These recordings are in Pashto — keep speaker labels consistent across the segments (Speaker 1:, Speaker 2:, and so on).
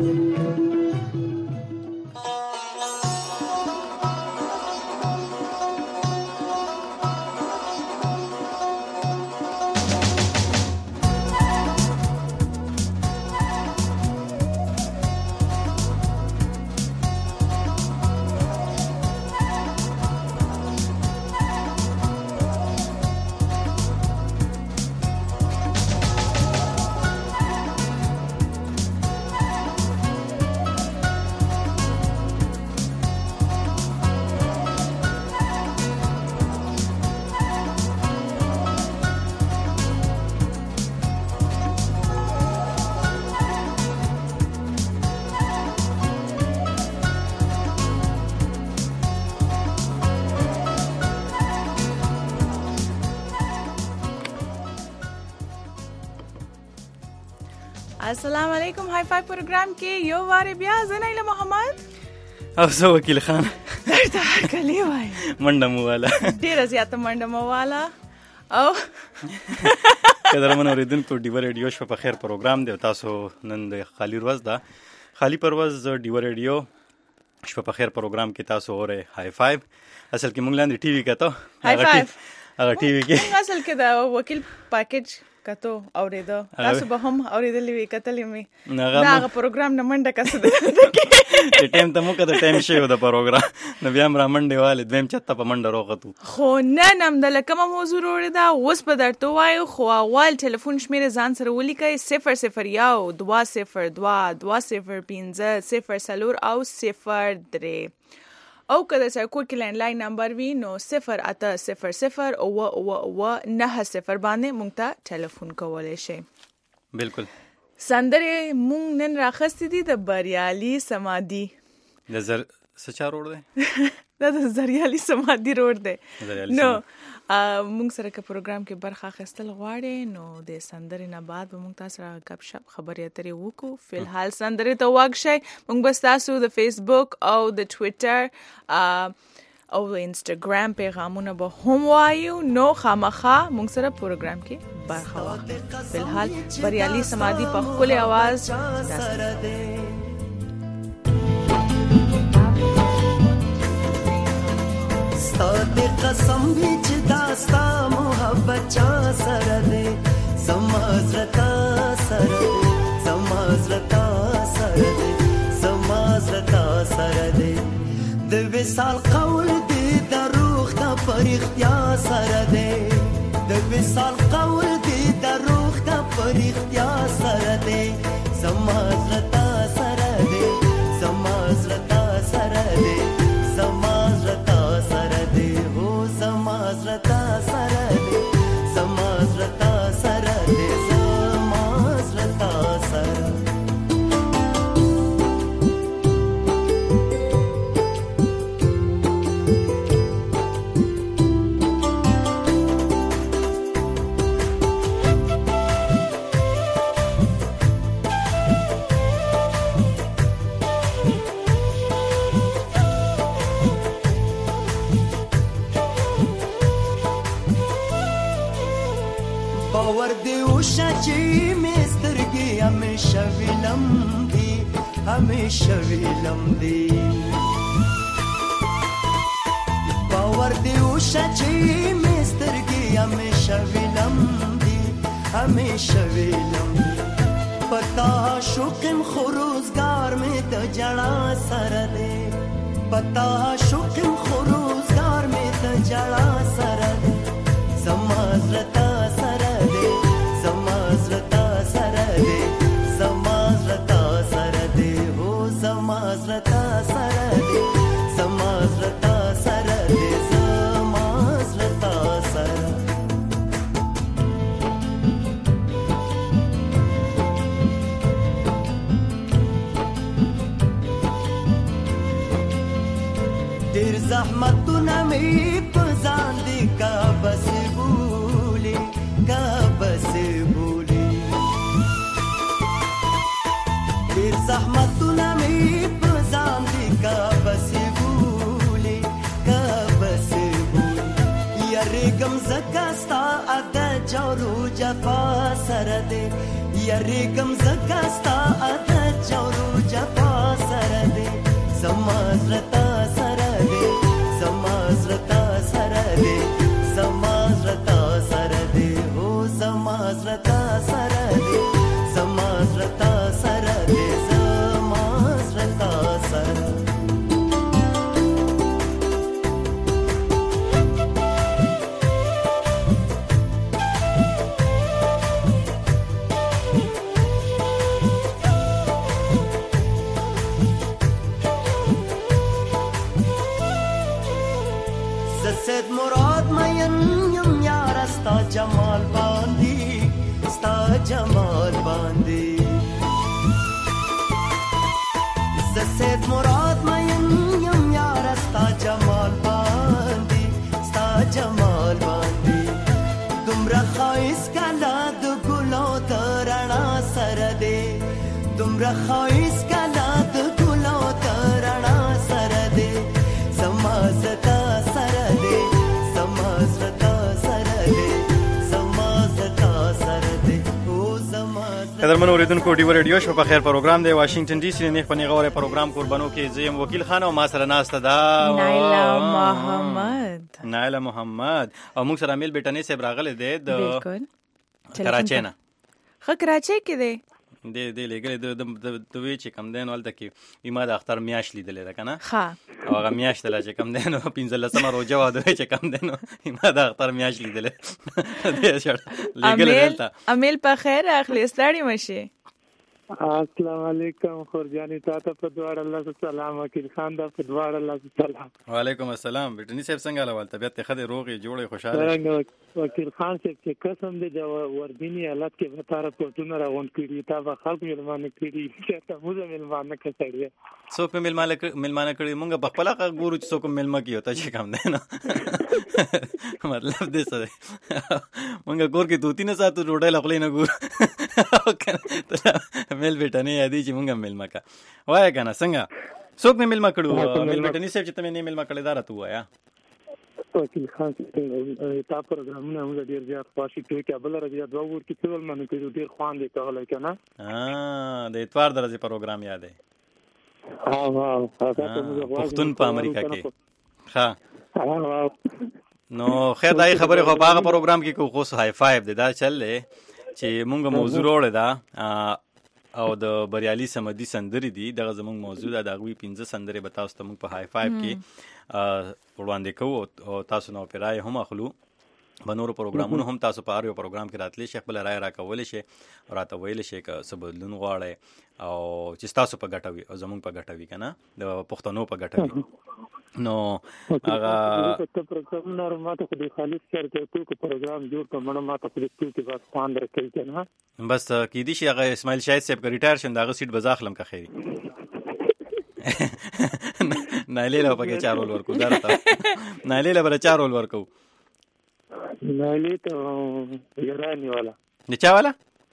Speaker 1: السلام علیکم های فای پروګرام کې یو واره بیا زه نایله محمد
Speaker 2: او زه وکیل خان
Speaker 1: درته هرکلی وای
Speaker 2: منډه مو والا
Speaker 1: ډېره زیاته منډه مو والا او
Speaker 2: قدرمن اورېدونکو ډیوه ریډیو شپه په خیر پروګرام دی. تاسو نن د خالی ورځ ده، خالی پر ورځ ډیوه ریډیو شپه په خیر پروګرام کې تاسو اورئ های فایو. اصل کې موږ لاندې ټي وي کته
Speaker 1: های فایو
Speaker 2: هغه ټي وي کې
Speaker 1: اصل کې د وکیل پاکیج کتو اوریدو تاسو به هم اوریدلې وی کتلې می دا پروګرام نه منډه کسه د
Speaker 2: ټیم ته مو کده ټیم شي د پروګرام نو بیا هم را منډه والي دویم چته په منډه روغتو
Speaker 1: خو نه نم د لکه موضوع وروړه اوس په درته وایو خو اول ټلیفون شمیره ځان سره ولیکئ 001 202 205 0 او 03 او کله چې کوډ کې لینډلاین نمبر وي نو 0800 او 90 باندې مونږ ته ټلیفون کولای شي.
Speaker 2: بالکل
Speaker 1: سندره مونږ نن راخستې دي د بریالي سمادي
Speaker 2: د سچا روډ دی
Speaker 1: د زریالي سمادي روډ دی نو مونږ سره که پروګرام کې برخه اخیستل غواړي نو د سندرې نه بعد به مونږ تاسو سره گپ شپ خبرې اترې وکړو. فلحال سندرې ته واګشئ. مونږ بس تاسو د فیسبوک او د ټویټر او د انسټاګرام پیغامونه به هم وایو نو خامخا مونږ سره پروګرام کې برخه واخلئ. فلحال بریالي سمادي په خپل आवाज
Speaker 3: ستاسو قسم وی چې داستا محبت چا سره دې سمازرتا سره دې سمازرتا سره دې سمازرتا سره دې د وصال قول دې دروغ ته پرختیا سره دې د وصال قول دې دروغ ته پرختیا سره دې سمازرتا سره دې سمازرتا سره دې سمازرتا سره دې هو سمازرتا سره دې سمازرتا سره دې سمازرتا سره باور دی اوشا چې مسترګي همیشه ویلم دی همیشه ویلم دی باور دی اوشا چې مسترګي همیشه ویلم دی همیشه ویلم دی پتا شوقم خروزگار می ته جړا سره دی پتا شوقم خروزگار می ته جړا سره دی سمازرتا سره سمازرتا سره دې سمازرتا سره دې هو سمازرتا سره دې سمازرتا سره دې سمازرتا سره ډېر زحمتونه مې په ځان دي کا بس بولي کا بس بولي ډېر زحمتونه مې په ځان دي کا بس بولي کا بس بولي یارېږم زکه ستا اده جورو جفا سره دې یارېږم زکه ستا اده جورو समाजरता सरदे समाजरता सरदे समाजरता सरदे हो समाजरता सरदे समाजरता सरदे समाजरता सरदे سید مراد مین یم یار استا جمال باندی استا جمال باندی سید مراد مین یم یار استا جمال باندی استا جمال باندی تمرا خایس کلا د ګلو ترنا سر دے تمرا خایس کلا د ګلو ترنا سر دے سمازتا سر دے سمازتا سر دے سمازتا سر دے او سمازتا
Speaker 2: قدرمن اوریدونکو ډیو ریډیو شو په خیر پروګرام دی واشنگټن ډي سي نه خپل غوړې پروګرام قربانو کې زیم وکیل خان او ما سره ناسته دا
Speaker 1: نایلا محمد
Speaker 2: او موږ سره امیل بیٹنې سیب راغله دی د
Speaker 1: بالکل
Speaker 2: کراچۍ نه
Speaker 1: کراچۍ کې دی
Speaker 2: د لګل د وی چې کم دین ولته کې ما د اختر میاش لیدلې ده کنه
Speaker 1: ها
Speaker 2: او هغه میاش تل چې کم دین 15 روزه واده چې کم دین ما د اختر میاش لیدلې دې شړ لګل دلته
Speaker 1: امیل په خیر اخلي ستړي مشي
Speaker 4: السلام علیکم خورجانی تاسو په دوار الله سلام وکیل خان دا په دوار الله سلام
Speaker 2: وعلیکم السلام بیٹنی صاحب څنګه حال طبیعت ته خدای روغي جوړه خوشاله
Speaker 4: وکیل خان چې قسم دې د وردینی حالت کې وتاره پټونه راوند کړی تا به خلک ملمانه کړی چې ته موږ ملمانه کړی
Speaker 2: څوک ملمانه کړی مونږ په خپل ګورو چې څوک ملما کیو ته چې کم دی نه مطلب دې څه مونږ ګور کې 2-3 ساعت ډوډۍ لخلې نه ګور میل بیٹنی یادی چې مونږ ملما کا وای کنه څنګه څوک نه ملما کړو میل بیٹنی صاحب چې ته نه ملما کړی دار ته وایا
Speaker 4: وکیل خان تا پروګرامونه موږ ډیر زیات خوشی کوي کابل راځي دوه ور کې ټول منو کې ډیر خوان دي کولای کنه
Speaker 2: د اتوار درځي پروګرام یاد دی پښتون په امریکا کې ها نو خیر دای خبره خو په هغه پروګرام کې کو خو های 5 دی دا چل چې مونږ موضوع وروړه دا او د بریالي سمدي سندري دي دغه زموږ موضوع ده د غوي 15 سندري به تاسو ته مونږ په های 5 کې وړاندې کوو او تاسو نو پیرای هم اخلو بنورو پروګرامونو هم تاسو په اړیو پروګرام کې راتلی شي خپل رائے راکول شي راته ویل شي که سبدلون غواړي او چې تاسو په ګټوي او زموږ په ګټوي کنه د پښتنو په ګټوي نو هغه
Speaker 4: پروګرام نارماته خو د خالص چرته کو پروګرام جوړ کړم ماته خو د کې بس پاند راکې کنه
Speaker 2: بس کې دي شي هغه اسماعیل شاهد صاحب ریټایر شند هغه سیټ بزاخلم کا خیری نایلیلا پکې چارول ورکو درته نایلیلا بل چارول ورکو
Speaker 4: نایلی ته ایرانی والا
Speaker 2: چا والا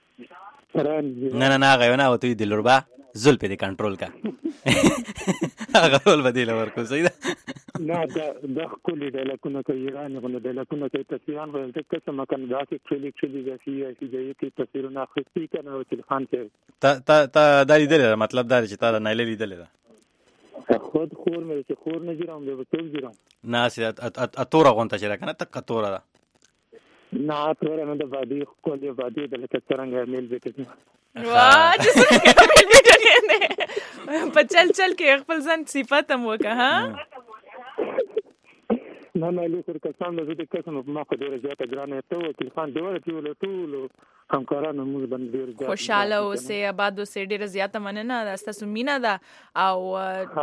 Speaker 4: نه
Speaker 2: نه غوونه او ته دلربا زل په دې کنټرول کا هغه ول بدیل ورکو صحیح ده
Speaker 4: نه دا خولي د لکونه کې ایرانی غو د لکونه کې تصویران ول ته څه مکان دا کې کلی د چې کې تصویرونه اخستي کنه او چې خان ته
Speaker 2: تا دا لیدل مطلب دا چې تا نه لیدل دا
Speaker 4: خود خور مې چې خور نه جوړم به ټول جوړم
Speaker 2: نه سي اتوره غونته چې راکنه تک اتوره ده
Speaker 4: نه اتوره نه د بادي خپل بادي د لکه څنګه میل بیٹنی
Speaker 1: واه چې څنګه میل بیٹنی نه په چل کې خپل ځان صفات هم وکه ها
Speaker 4: نه لوکر کسان د دې قسم ما خو ډیره زیاته ګرانه ته وکیل خان دیوال ټول همکارانو موږ باندې ډیر زیات خوشاله
Speaker 1: اوسه آباد اوسه ډیره زیاته مننه تاسو مینا ده او و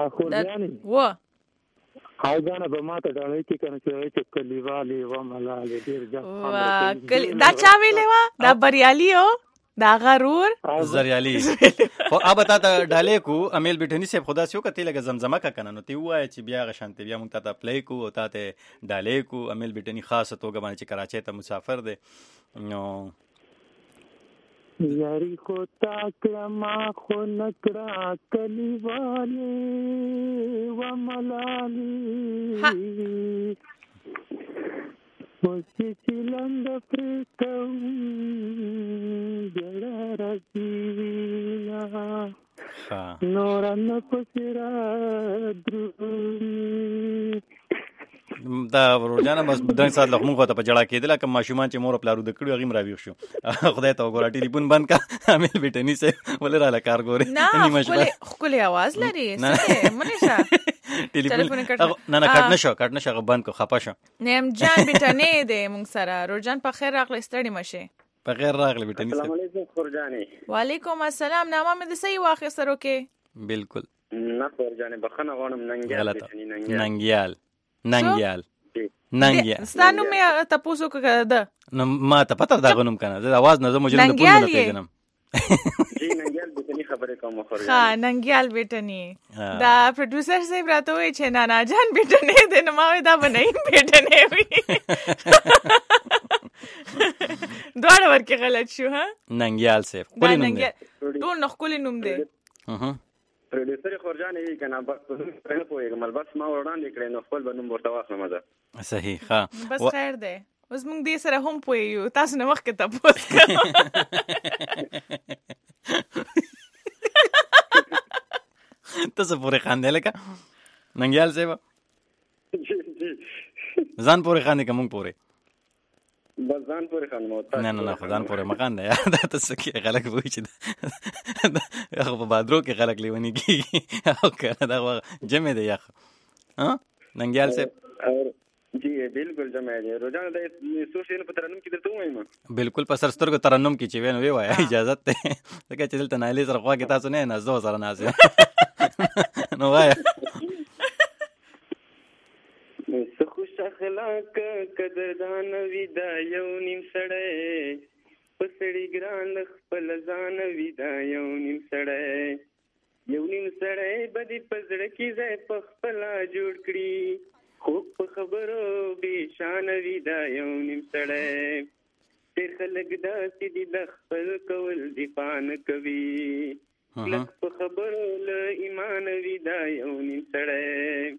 Speaker 4: هاي غانا به ماته ډالۍ کې کنه چې کلیوالي و ملاله ډیر ځه
Speaker 1: دا چا ویلې وا دا بریالي او دا غرور
Speaker 2: زریالي خو اب تا ډالۍ کو امیل بیٹنی صاحب خدا سيو کته لګه زمزمه کا کنه نو تی وای چې بیا غشانته بیا مونږ ته پلی کو او ته ډالۍ کو امیل بیٹنی خاصه توګه باندې چې کراچۍ ته مسافر دی نو
Speaker 4: یاری خو تاکلما خو نکړه کلیواله و ملاله وڅ چلند پرتم جړه راځيلا نور نه پسرا درو
Speaker 2: دا ورجانه بس دغه سات له موږ ته په جړه کېدل کوم ماشومان چې مور پلارو د کړو غیم راويښ شو خدای ته وګوره ټلیفون بند کا عامل بیٹنی سے ولر علا کار ګوره
Speaker 1: نه خپل आवाज لري څه منشه
Speaker 2: ټلیفون نه کټ نشو بند کو خپه شو
Speaker 1: نیم جان بیٹنی دې موږ سره روجان په خیر راغلی ستړي مشه
Speaker 2: په خیر راغلی بیٹنی
Speaker 5: السلام علیکم خورجانی
Speaker 1: وعلیکم السلام نامه مې د صحیح واخې سره کې
Speaker 2: بالکل
Speaker 5: نه خورجانی بخنه غواړم
Speaker 2: ننګیال
Speaker 1: ستانو مې تاسو کړه
Speaker 2: نو ما ته پته دا غنوم کنه د आवाज نه مجرد په نه پیژنم
Speaker 5: جی ننګیال بیٹنی خبره کوم خورجانی
Speaker 1: ها ننګیال بیٹنی دا پروډوسر صاحب راته وای چې نانا جان بیٹنی دې نو ما دا بنای بیٹنی وی دوړ ورکه غلط شو ها
Speaker 2: ننګیال صاحب کولی نوم دی
Speaker 1: ټول نو کولی نوم دی
Speaker 5: پروډوسر خورجانی کنه بس نه پوهیږم بس ما وړاندې کړې نو خپل بنوم ورته واخلم ده
Speaker 2: صحیح ها
Speaker 1: بس خیر دی اوس موږ دې سره هم پوهیو تاسو نه وخت ته پوس کړو
Speaker 2: تاسو پورې خاندې لکه ننګیال صاحب ځان پورې خاندې کوم پورې
Speaker 5: بس ځان پورې خاندم
Speaker 2: نه ځان پورې مکان دی دا تاسو کې غلط وایي چې هغه په بادرو کې غلط لیونی کیږي او کنه دا جمع دی یخ ها ننګیال صاحب
Speaker 5: جی بالکل جمع دی روزانه د سوشل په ترنم کې درته وایم
Speaker 2: بالکل په سرسترګو ترنم کې چې وینو وای اجازه ته لکه چې دلته نایلی سره خوا کې تاسو نه نازو سره نازه نو وای
Speaker 5: خوش اخلاق قدردان ودا یو نیم سړی پسړی ګران خپل ځان ودا یو نیم سړی بدی پزړه کې ځای په خپل جوړ کړی خو په خبرو به شان ودا یو نیم سړی تیر خلک داسې دي د خپل کول دفاع نه کوي لکه په خبرو له ایمان ودا یو نیم سړی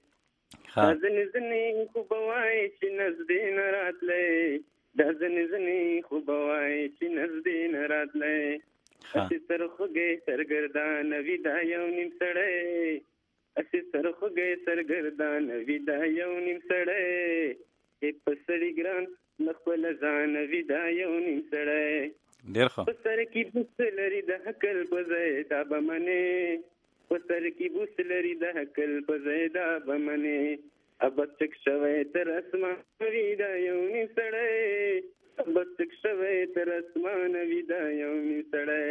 Speaker 5: ځنې خو به وایي چې نزدې نه راتلی دا ځنې خو به وایي چې نزدې نه راتلی اسې سرخوږی سرګردان ودا یو نیم سړی اسې سرخوږی سرګردان ودا یو نیم سړی په سړي ګران له خپل ځان ودا یو نیم سړی
Speaker 2: ډېر ښه
Speaker 5: په سر کې بوس لري د حقل په ځای دا به منې په سر کې بوس لري د حقل په ځای دا به منې اب تک شوی تر اسمان ودا یو نیم سړی اب تک شوی تر اسمان ودا یو نیم سړی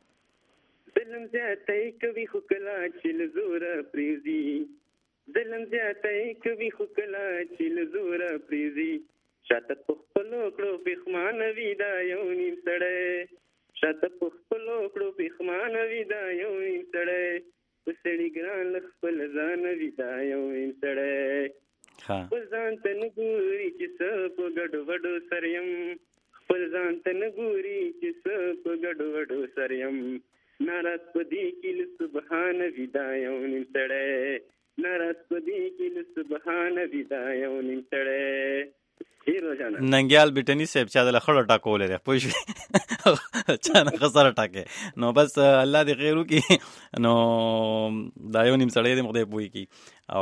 Speaker 5: ظلم زیاتی کوي خو کله چې له زوره پریږدي ظلم زیاتی کوي خو کله چې له زوره پریږدي شاته په خپلو کړو پښمانه ودا یو نیم سړی شاته په خپلو کړو پښمانه ودا یو نیم سړی په سړي ګران له خپل ځان ودا یو نیم سړی خپل ځان ته نه ګوري چې څه په ګډو وډو سر یم خپل ځان ته نه ګوري چې څه په ګډو وډو سر یم ناراض په دې کې له سبحان ودا یو نیم سړی ناراض په دې کې له سبحان ودا یو نیم سړی
Speaker 2: ننګیال بیٹنی صاحب چا د لخړو ټاکولې ده پوه شو چا نه خسره ټاکه نو بس الله دې خیر وکي نو دا یو نیم سړی دې مخ دې پوي کی او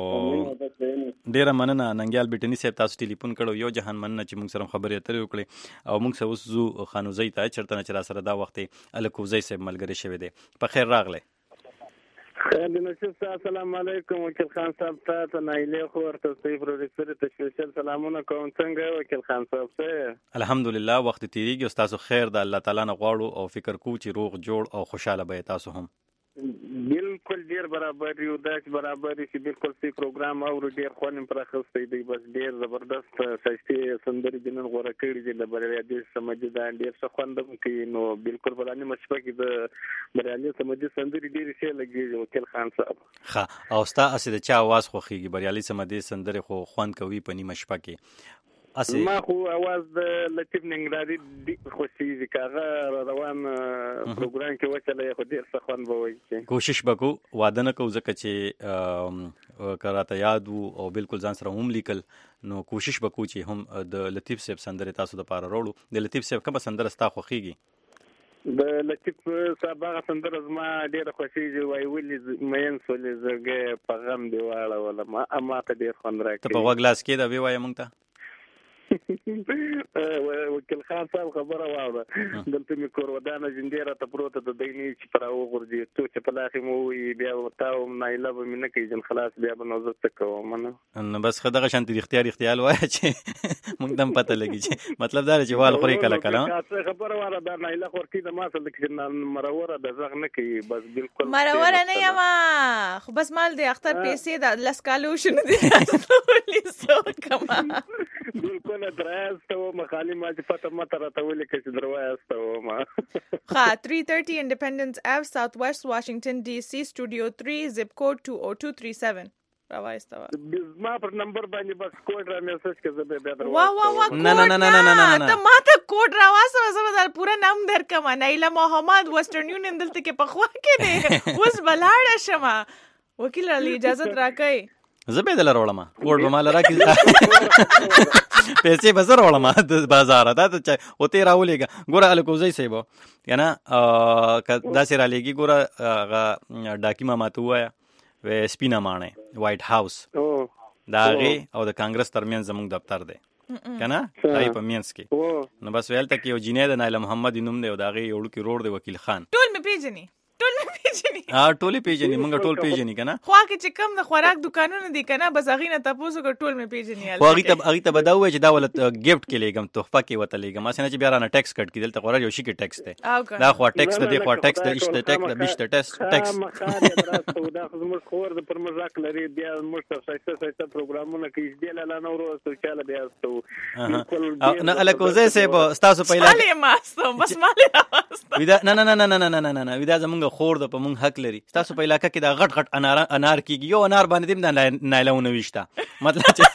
Speaker 2: ډیره مننه ننګیال بیٹنی صاحب تاسو ټلیفون کړو یو جهان مننه چې موږ سره خبرې اترې وکړې او موږ سره اوس زو خانوزی ته چرته نه چر سره دا وخت الکوزی صاحب ملګری شوی دی په خیر راغله
Speaker 4: خیر دی نشو السلام علیکم وکیل خان صاحب ته نایله خو ورته صحیح پروډکسر ته سپیشل سلامونه کوم څنګه وکیل خان صاحب ته
Speaker 2: الحمدلله وخت تیریږي او تاسو خیر د الله تعالی نه غواړو او فکر کو چې روغ جوړ او خوشاله به تاسو هم
Speaker 4: بالکل ډیر برابر یو داس برابر شي بالکل سی پروګرام او ډیر خوانم پر اخستې دی بس ډیر زبردست سجتي سندري جنن غوړه کړی دی د بریالي سمجي دا ډیر څه خوندم کوي نو بالکل بلانه مشپه کې د بریالي سمجي سندري ډیر شي لګي وکیل خان صاحب
Speaker 2: ښه او ستا اسې د چا आवाज خوخيږي بریالي سمدي سندري خو خوند کوي پني مشپه کې
Speaker 4: ما خو आवाज د لطیف ننګرهاري خوشي کاغه روان پروګرام کې وچلې خو ډیر څه خوند بوي
Speaker 2: کوشش وکړو واده نه کوو ځکه چې کراته یاد او بالکل ځان سره هم لیکل نو کوشش وکړو چې هم د لطیف صاحب سندره تاسو د پاره وروړو د لطیف صاحب کوم سندره ستا خوخيږي
Speaker 4: د لطیف صاحب هغه سندره زما ډېره خوښېږي، وایي ولې مین سولې زړګی په غم دې واړوله، ما ته ډېر خوند راکوي.
Speaker 2: ته په غوږ لاس کېده ویې وایه موږ ته.
Speaker 4: وکیل خان صاحب خبره واوره، دلته مې کور ودانه جنډې راته پروته د دی نه چې پر راوغورځي، څو چې په لاخې مو ووایي بیا تا هم نایله به مې نه کوي جن خلاص، بیا به نو زه څه کوم نه.
Speaker 2: نو بس ښه دغه شانتې رښتیا وایه چې موږ ته هم پته لګي چې مطلب دا دی چې وال خورې کله کله.
Speaker 4: خبره واوره دا نایله خورکي د ما سره چې مروره د غږ نه کوي، بس بالکل
Speaker 1: مروره نه یم، خو بس مال د اختر پیسې د لس کالو شنو دي راستولي څه کما
Speaker 4: بالکل درایسته ومه، خالي ما چې پته ماته راته ولیکه چې دروایسته ومه.
Speaker 1: ښه 330 Independence Ave Southwest Washington DC Studio 3 zip code 20237 راوایسته
Speaker 4: ما پر نمبر باندې بس کوډ را میسج کړه زه بیا درو.
Speaker 1: وا
Speaker 2: نه
Speaker 1: ته ماته کوډ راواسه زه به پورا نام درکم. نایله محمد وسترن یونین دلته کې پخوا کې دی، اوس بلاړه شمه. وکیل علی اجازه راکړئ
Speaker 2: زه به دل راوړم، کوډ به مال راکې پیسې به زه راوړم د بازار دا ته اوته راولېږه. ګوره الکوزی صاحب کنه داسې را لېږي، ګوره هغه ډاکي ماما ته ووایه و سپینه ماڼۍ وایټ هاوس د هغې او د کانګرس ترمنځ زموږ دفتر دی کنه دای په مینس کې. نو بس ویل ته کې یو جینۍ د نایله محمد نوم دی او د هغې یو وړوکی روړ دی وکیل خان.
Speaker 1: ټول مې پیژني
Speaker 2: ټولې پیژني، موږ ټول پیژني کنه.
Speaker 1: خو هغه چې کم د خوراک دکانونه دي کنه بس هغې نه تپوس وکړه ټول مې پیژني.
Speaker 2: خو هغې ته به دا ووایي چې دا ول ګفټ کې لېږم، تحفه کې ورته لېږم، هسې نه چې بیا رانه ټیکس کټ کړي. دلته خو یو شي کې ټیکس دی، دا خوا ټیکس دی، خوا ټیکس دی، ایشته ټیکس دی، بیشته ټیکس.
Speaker 4: دا خو زموږ خور د پر مزاق لري، بیا موږ ته ښایسته پروګرامونه کوي، دې لاله نه وروسته چاله بیا استو
Speaker 2: نه الکوزی صاحب ستاسو په علاقه
Speaker 1: مالې ماستو بس مالې راوستو
Speaker 2: ودا نه ودا زمونږ خور د په مونږ حق لري. ستاسو په علاقه کې دا غټ انار کېږي، یو انار باندې دیم د نایلونه ویشته، مطلب چې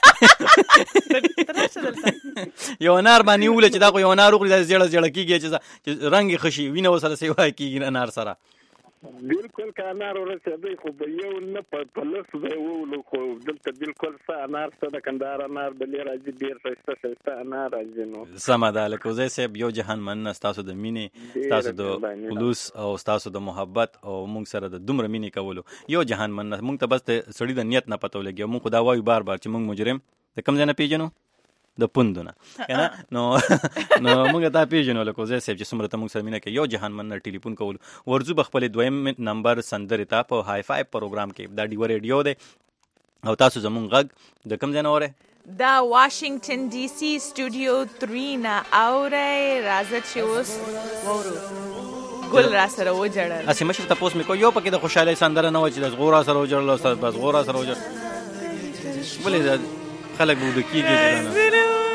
Speaker 2: یو انار باندې وله چې دا خو یو انار وخوري دا زیړه کېږي چې رنګ یې ښه شي، وینه ورسره سیوا کېږي انار سره.
Speaker 4: بالکل که انار ورسېدی خو به یو نه په لس ځای وولو، خو دلته بالکل ښه انار شته، د کندهار انار بلې راځي، ډېر ښایسته انار راځي. نو
Speaker 2: سمه ده لکوزی صاحب، یو جهان مننه ستاسو د مینې، ستاسو د خلوص او ستاسو د محبت او موږ سره د دومره مینې کولو یو جهان مننه. موږ ته بس د سړي د نیت نه پته ولګي، موږ خو دا وایو بار چې موږ مجرم د کوم ځای نه پیژنو، د پوندونه کنه. نو موږ ته پیژنو لکوزی صاحب چې څومره ته موږ سره مینه کوي. یو جهان مننه ټلیفون کولو. ورځو به خپل دویم نمبر سندرې ته په های فایو پروګرام کې، دا ډیوه ریډیو دی او تاسو زموږ غږ د کوم ځای نه اورئ؟
Speaker 1: دا واشنگټن ډي سي سټوډیو 3 نه اورئ. راځه چې اوس وورو ګل را سره وجړل.
Speaker 2: اسې مشر تاسو مې کو یو پکې د خوشحالۍ سندره نه و چې د زغورا سره وجړل او بس غورا سره وجړل، ولې خلک به د کېږي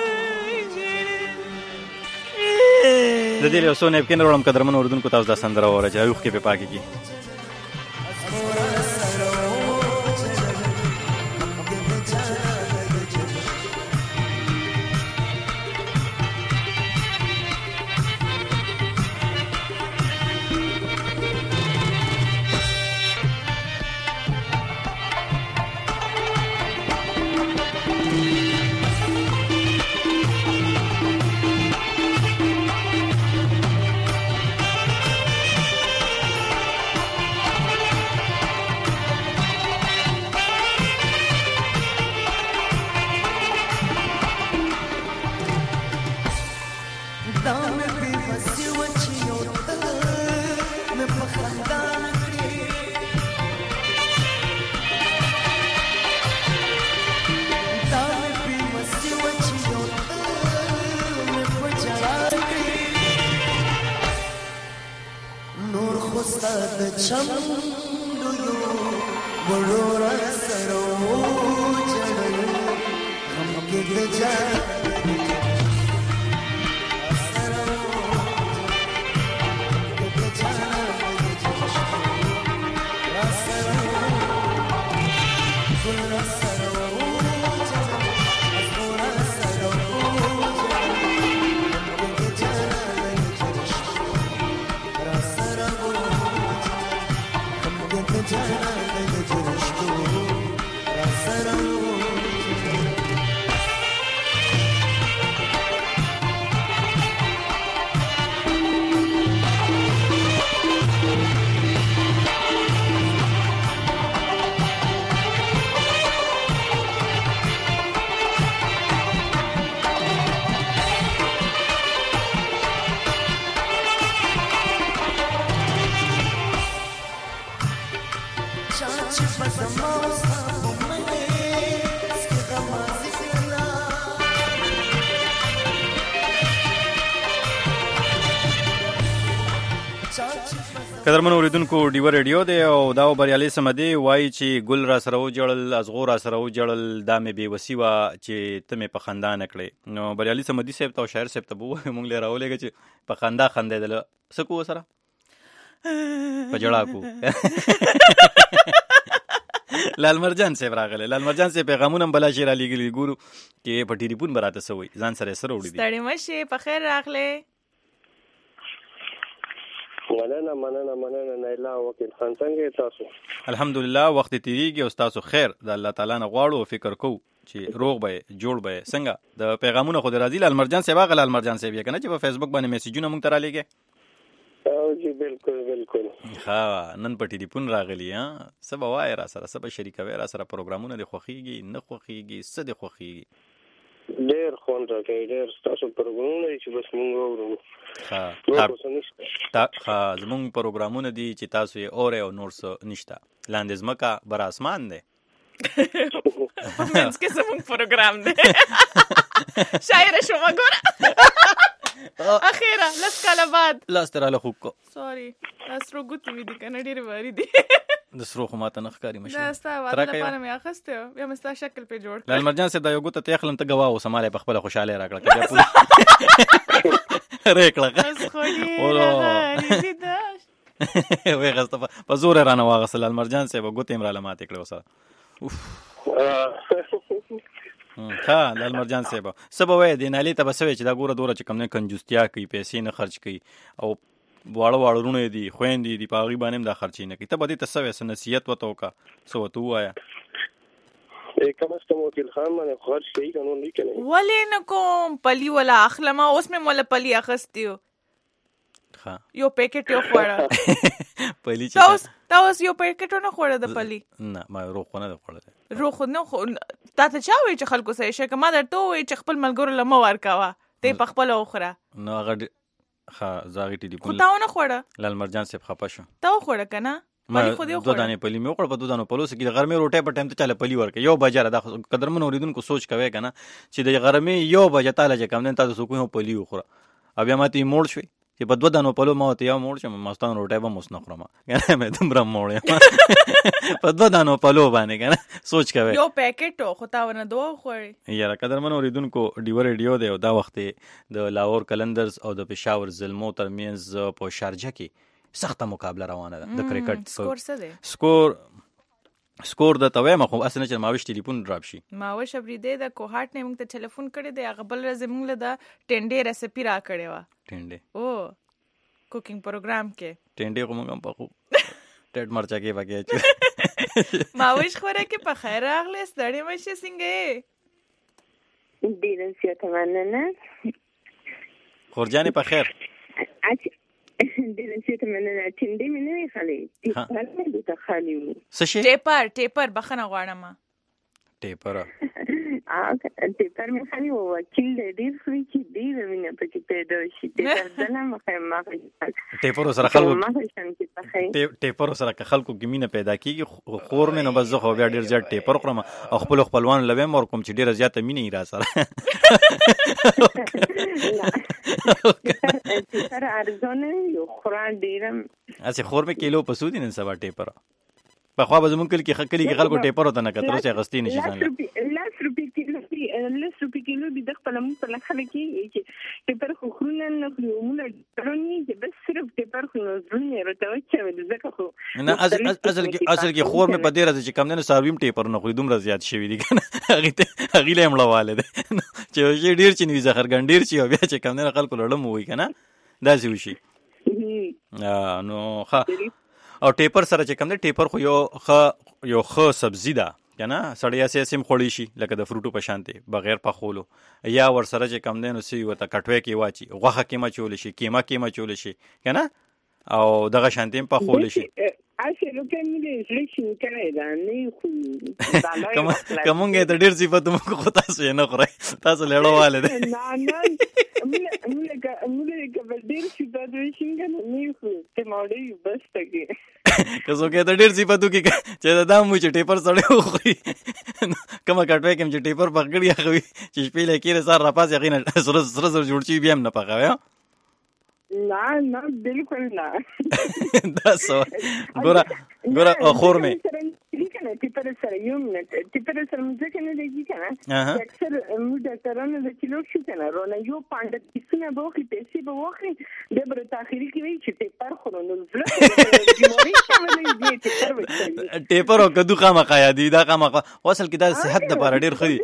Speaker 2: د دې یو څو نیپکین راوړم قدرمن اردوونکو تاسو دا سندره واوره چې اوښکې پې پاکې کړي. قدرمن اوریدونکو ډیو ریډیو دی او دا بریالي سمدي وایي چې ګل را سره وجړل ازغور را سره وجړل دا مې بې وسی وا چې ته مې په خندا نه کړې. نو بریالي سمدي صاحب ته او شاعر صاحب ته به مونږ له راولېږه چې په خندا خندېدل څه کوو سره په جړا کو. لال مرجان صاحب راغله. لال مرجان صاحب پیغامونه بلا شي را لګلي ګورو کې په ټلیفون براته سوي ځان سره سره وړي دي.
Speaker 1: ستړي مشه په خیر راغله.
Speaker 5: مننه نایلا وکیل خان څنګه تاسو؟
Speaker 2: الحمدلله وخت تیریږي او تاسو خیر د الله تعالی نه غواړو او فکر کوو چې روغ به جوړ به څنګه د پیغامونه خو راځي. لال مرجان صاحب هغه لال مرجان صاحب یې کنه چې په فیسبوک باندې میسجونه مونږ ته را لګي.
Speaker 5: او جی بالکل
Speaker 2: ها نن په ټلیفون راغلی ها سبا وای را سره سبا شریکوي را سره پروګرامونه د خوخيږي نه خوخيږي څه د خوخيږي
Speaker 5: ډېر خوند راکوي ډېر تاسو پروګرامونه چې بس مونږ اورو.
Speaker 2: ها زمونږ پروګرامونه دي چې تاسو یې اورئ او نور څه نشته. لاندې ځمکه بر اسمان دی
Speaker 1: په منځ کې زمونږ پروګرام دی. شاعره شما ګوره اخیرا لس کاله بعد
Speaker 2: لاس تراله خوب کو
Speaker 1: سوري تاسو روګوت وی دي کنه ډېر واری دي
Speaker 2: د سرو خو ماته نخکاری مشه
Speaker 1: دا ستا واده لپاره مې اخسته بیا مستا شکل په جوړ.
Speaker 2: لال مرجان صاحب دا یو ګوت ته خلم ته گواه او سماله په خپل خوشاله راکړه بیا ریکړه
Speaker 1: بس خو دې داش
Speaker 2: وای غسته په زور رانه واغسل. لال مرجان صاحب ګوت امراله ماته کړو سره ها. لال مرجان صاحب سبا وای دی نالي ته بسوي چې دا ګوره دوره چې کم نه کنجوستیا کوي پیسې نه خرج کوي او واړه رونه دي خويندې دي پاغي باندې دا خرچې نه کوي. ته به دې تسوي سن نصيحت وته وکا سو ته وایا
Speaker 5: کم از کم وکیل خان باندې خرج کوي قانون نه کوي
Speaker 1: ولې نه کوم پلی ولا اخلما اوس مې مولا پلی اخستیو
Speaker 2: ها
Speaker 1: یو پیکټ یو خوړه
Speaker 2: پلی چې
Speaker 1: تاسو یو پیکټ نه خوړه د پلی
Speaker 2: نه ما روخ نه خوړه
Speaker 1: روخ نه تا ته چا وی چې خلکو سره شي کما درته وی چې خپل ملګرو لمه ورکاوه ته په خپل اوخره
Speaker 2: نو هغه ها زاغی ټلیفون
Speaker 1: خو تاو نه خوړه.
Speaker 2: لال مرجان صاحب خپه شو
Speaker 1: تاو خوړه کنه پلی خو دې
Speaker 2: خوړه 2 دانې پلی مې وکړ په 2 دانو پلوس کې د غرمې روټه په ټایم ته چاله پلی ورکه یو بجاره دا قدرمن اوریدونکو سوچ کوي کنه چې د غرمې یو بجه تعالی چې کم نه تاسو کوم پلی وخوره بیا ماته موړ شوي چې په 2 دانو پلو ما ته یو موړ شم مستان روټه به مس نه خورم کنه مې دمره موړ په 2 دانو پلو باندې کنه سوچ کوي یو
Speaker 1: پیکټ خو تا ونه دوه خوړې
Speaker 2: یاره قدرمن اوریدونکو ډیو ریډیو دی او دا وخت د لاهور کلندرز او د پېښور زلمو ترمنځ په شارجه کې سخته مقابله روانه ده د کرکټ.
Speaker 1: سکور څه دی؟
Speaker 2: سکور د توې مخو اسنه چې ماوش ټلیفون ډراپ شي
Speaker 1: ماوش ابریده د کوهات نه موږ ته ټلیفون کړی دی هغه بل ورځ موږ له د ټنډې ریسپی را کړې و
Speaker 2: ټنډې
Speaker 1: او کوکینګ پروګرام کې
Speaker 2: ټنډې کوم هم په خو ټټ مرچا کې وکړي
Speaker 1: ماوش خوره کې په خیر راغله ستړي مشه څنګه
Speaker 6: ډیر زیاته مننه
Speaker 2: خورجانې په خیر
Speaker 6: ډیر زیاته مننه ټنډې مې نه خالي ټیپر مې ته خالي
Speaker 2: څه شي
Speaker 1: ټیپر بخنه غواړم
Speaker 2: ټیپر
Speaker 6: ټیپر مې خالي او وکیل ډیر خو چې ډیر مینه پکې پیدا شي ټیپر دنه مخه
Speaker 2: ټیپر سره خلکو ټیپر سره خلکو کې مینه پیدا کیږي خور مې نو بس زه خو بیا ډیر زیات ټیپر خورم او خپلوان لوي مور کوم چې ډیر زیات مینه را سره
Speaker 6: ټیپر ارزونه یو خوران ډیرم
Speaker 2: اسی خور مې کیلو پسودی نن سبا ټیپر په خوا به زمونږ کلی کې خلکو ټیپر وته نه کتر اوسه غستی نشي ځان
Speaker 6: لاس روپی کیلو د خپل مون په لخه کې چې ټیپر خو خورونه نه خورونه درونی چې بس صرف ټیپر خو درونی راته چې ځکه خو
Speaker 2: نه اصل کې خور مې په ډیر چې کم نه سارویم ټیپر نه خو دومره زیات شوی دي کنه هغه له امړواله ده چې ډیر چې نوې زهر ګنډیر چې بیا چې کم نه خلکو لړم وای کنه دا سی وشي نو ښه او ټیپر سره چې کم نه ټیپر خو یو ښه سبزی ده کنه سړیا سیم خوړی شي لکه د فروټو په شانته بغیر پخولو یا ور سره چې کم نه نو سی وته کټوي کې واچي غوخه کې ما چول شي کیما چول شي کنه او دغه شانته په خول شي
Speaker 6: اسی لکه مې سلیکشن کړی دا نه خو
Speaker 2: کومګه ته ډیر صفات مو خو تاسو نه خورئ تاسو لړواله ده
Speaker 6: نه موږ به ډیر صفات وشینګ نه خو ته ماړی بس تګي
Speaker 2: که څوک ته ډیر صفاتو کې چې دا مو چې ټیپر سره وخوري کومه کټوي کوم چې ټیپر پکړی خوي چې شپې لکه سره راپاس یقینا سره جوړ شي بیا هم نه پکاوي
Speaker 6: نه بالکل نه
Speaker 2: دا سو ګوره خور مې
Speaker 6: ټیپر سره یو منټ ټیپر سره مځکه نه دی کنه اکثر موږ ډاکټرانو د کیلو شو کنه رونه یو پاند کیسونه به وخت پیسې به وخت د بر تاخیری کې وی چې ټیپر خورونو زړه بیماری څنګه دی
Speaker 2: ټیپر او کدو خامخا یادی دا خامخا اصل کې دا صحت لپاره ډیر ښه دی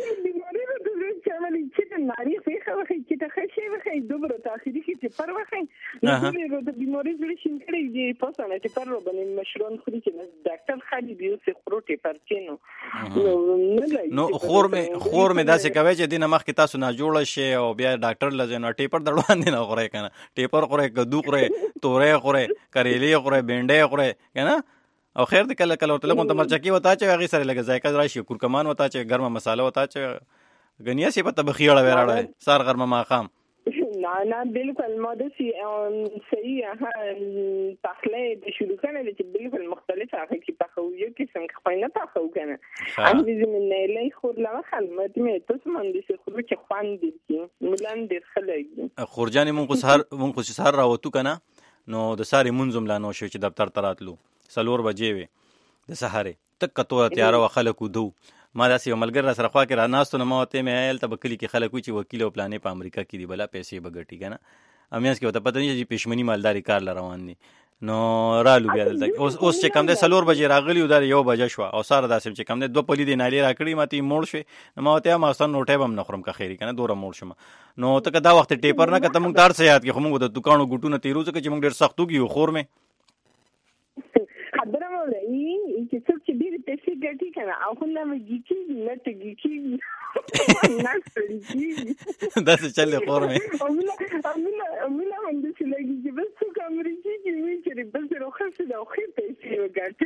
Speaker 6: ناری فیخه وخی چې ته خشي وخی دوبره تاخیری کې ټیپر وخی نو د بیماری زړه شینکړي دی پاسانه ټیپر باندې مشرون خوري چې ډاکټر خالي دیو سه خورو ټیپر چینو
Speaker 2: نو خور مې داسې کوي چې دینه مخ کې تاسو نه جوړ شي او بیا ډاکټر لځنه ټیپر دړوان نه غوړې کنه ټیپر خورې کدو خورې تورې خورې کریلې خورې بینډې خورې کنه او خیر دې کله کله ورته کوم تمرچکی وتا چې هغه سره لګا ذایقه راشي کورکمان وتا چې ګرمه مساله وتا چې غنیا سی پته بخیړه وراړه سار غرمه ماقام
Speaker 6: نه بالکل ماده سی صحیح پخله د شروع کنه چې بالکل مختلف هغه کی پخو یو قسم خپل نه پخو کنه امروز من نه خور لا خدمت می تاسو من دې خو چې خوان دي ملان دې خلک
Speaker 2: خورجانې مونږ خو سهار راوتو کنه نو د ساري منظم لا نو شو چې دفتر تراتلو 4 بجې وي د سحر تک کتو تیار او خلکو دو ما داسې یو ملګری را سره خوا کې را ناستو نه ما ته مې ایل ته بکلی کې خلک وي چې وکیل او پلانې په امریکا کې دی بلا پیسې بغټي کنه امیاس کې وته پته نه چې پښمنی مالداري کار روان دي نو رالو بیا دلته اوس چې کم ده 4 بجې راغلی و دا 1 بجې شو او ساره داسې چې کم ده 2 پلی دی نالي راکړي ماته موړ شو نو ما ته ما سن نوټه بم نخرم کا خیری کنه دوره موړ شم نو ته دا وخت ټیپر نه کته مونږ تار سيات کې هم د دکانو ګټونه تیرو ځکه چې مونږ ډېر سختو کیو خور مې
Speaker 6: خبره مولې چې څوک چې ډېر پیسې ګټي کنه او خو نه مګیږي نه تګیږي نه سړي
Speaker 2: دا څه چلې خور مې
Speaker 6: امینه هم د څه لګي چې بس څوک امریکي کې وی چې بس روخه څه دا خو پیسې وګټي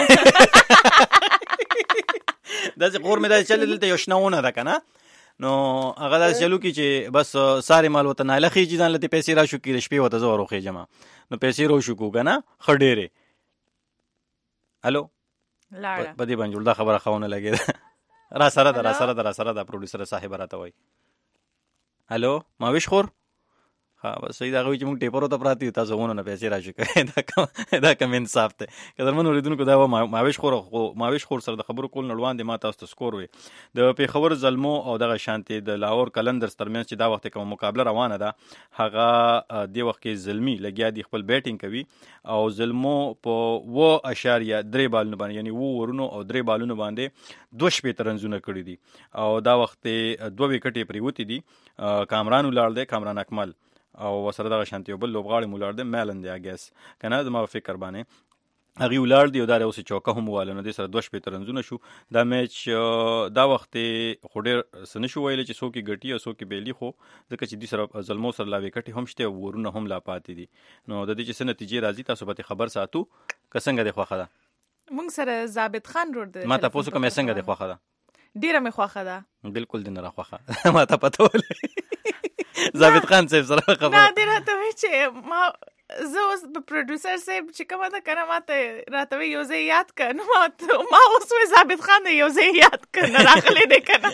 Speaker 2: دا څه خور مې دا چلې دلته یو شناونه ده کنه نو هغه دا چلو کی چې بس ساري مال وته نه لخي چې ځان لته پیسې را شو کې شپې وته زو روخه جما نو پیسې رو شو کو کنه خډېره الو
Speaker 1: لاړه
Speaker 2: بدی بنجول دا خبره خونه لګی را سره دا پروډوسر صاحب راته وای الو ماویش خور ها بس صحیح دا غوي چې موږ ټیپر ته پراتی تاسو غوونه نه پیسې راشي دا کم انصاف ته کله مونږ ورېدونکو دا ماویش خور سره د خبرو کول نړوان دي ما تاسو سکور وي د پیښور زلمو او دغه شانتي د لاهور کلندر ترمنځ چې دا وخت کوم مقابله روانه ده هغه دی وخت کې زلمی لګیا دی خپل بیټینګ کوي او زلمو په 2.3 بالونه باندې یعنی ورونو او 3 بالونه باندې 2 شپې ترنځونه کړی دي او دا وخت 2 وکټې پریوتی دي کامران ولار دی کامران اکمل او وسره دغه شانتي بل لوبغاړي مولار دی میلن دی اګیس کنه د ما فکر باندې هغه ولار دی او دا اوس چوکه هم والنه دي سره 2 شپې ترنځونه شو دا میچ دا وخت خډیر سن شو ویل چې سو کې ګټي او سو کې بیلی خو ځکه چې د سره زلمو سره لا وکټي هم شته ورونه هم لا پاتې دي نو د دې چې نتیجې راځي تاسو به خبر ساتو کسنګ د خوخه ده
Speaker 1: مونږ سره ثابت خان روډ دی
Speaker 2: ما تاسو کوم څنګه د خوخه ده
Speaker 1: ډیره مې خوخه ده
Speaker 2: بالکل دین را خوخه ما ته پته ولې ثابت خان صاحب سره خبر
Speaker 1: نه دی راته چې ما زه اوس په پروډوسر صاحب چې کومه ده کنه ماته راته یو ځای یاد کړه ما اوس وې ثابت خان یو ځای یاد کړه راغلی دی کنه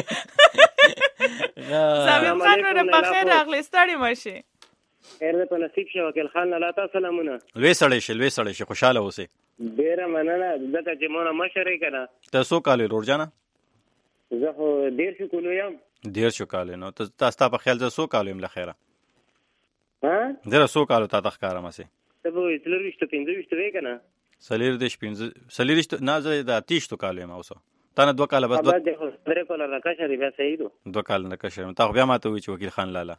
Speaker 1: ثابت خان ور په خیر راغلی ستړي ماشي
Speaker 5: خیر ده په نصیب شو وکیل خان الله تعالی سلامونه
Speaker 2: لوی سړی شي خوشاله اوسه
Speaker 5: ډیره مننه ځکه چې مونږه مشرې کړه
Speaker 2: تاسو کالې ورجانه
Speaker 5: زه خو ډیر شو کولو یم
Speaker 2: ډیر شو کالې نو تاسو په خیال زه سو کالو یم لخيره
Speaker 5: ها
Speaker 2: زه سو کالو تا تخکارم سه
Speaker 5: ته به تلریشته 15 وی کنه
Speaker 2: سلیر د 15 سلیریشته نه زه د 30 کالو یم اوسه تا نه 2 کال بس
Speaker 5: 2 کال راکشه دی بیا صحیح دو
Speaker 2: 2 کال نه کشه تا بیا ماته وی چې وکیل خان لالا